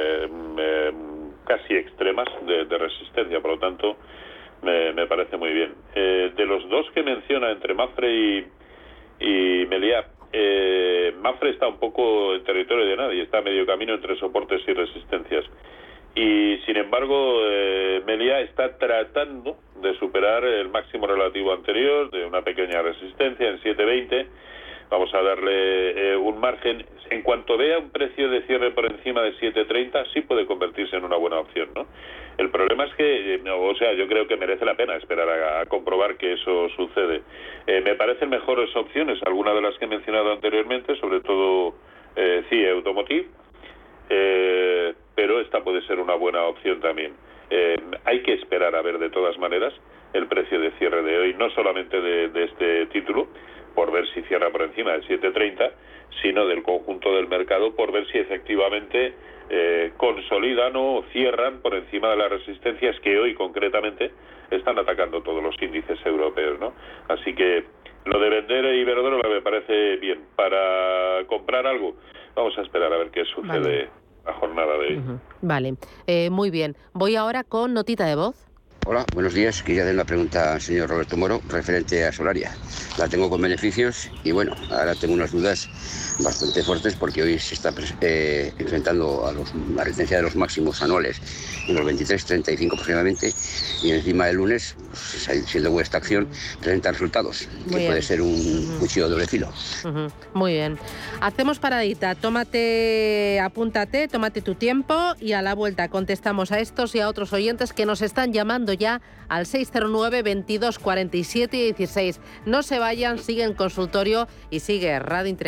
casi extremas de resistencia, por lo tanto me parece muy bien. De los dos que menciona entre Mapfre y Meliá, Mapfre está un poco en territorio de nadie, está a medio camino entre soportes y resistencias. Y sin embargo, Meliá está tratando de superar el máximo relativo anterior de una pequeña resistencia en 7.20. Vamos a darle un margen. En cuanto vea un precio de cierre por encima de 7.30, sí puede convertirse en una buena opción, ¿no? El problema es que, yo creo que merece la pena esperar a comprobar que eso sucede. Me parecen mejores opciones algunas de las que he mencionado anteriormente, sobre todo CIE Automotive, pero esta puede ser una buena opción también. Hay que esperar a ver de todas maneras el precio de cierre de hoy, no solamente de este título, por ver si cierra por encima de 7.30, sino del conjunto del mercado, por ver si efectivamente consolidan o cierran por encima de las resistencias que hoy concretamente están atacando todos los índices europeos, ¿no? Así que lo de vender Iberdrola me parece bien. Para comprar algo, vamos a esperar a ver qué sucede la jornada de hoy. Vale, muy bien. Voy ahora con notita de voz. Hola, buenos días. Quería hacer una pregunta al señor Roberto Moro referente a Solaria. La tengo con beneficios y bueno, ahora tengo unas dudas bastante fuertes porque hoy se está enfrentando a la resistencia de los máximos anuales en los 23.35 aproximadamente y encima del lunes, siendo buena esta acción, presenta resultados que puede ser un cuchillo de doble filo. Muy bien. Hacemos paradita. Apúntate, tómate tu tiempo y a la vuelta contestamos a estos y a otros oyentes que nos están llamando ya al 609 22 47 16. No se vayan, sigue en consultorio y sigue Radio Interés.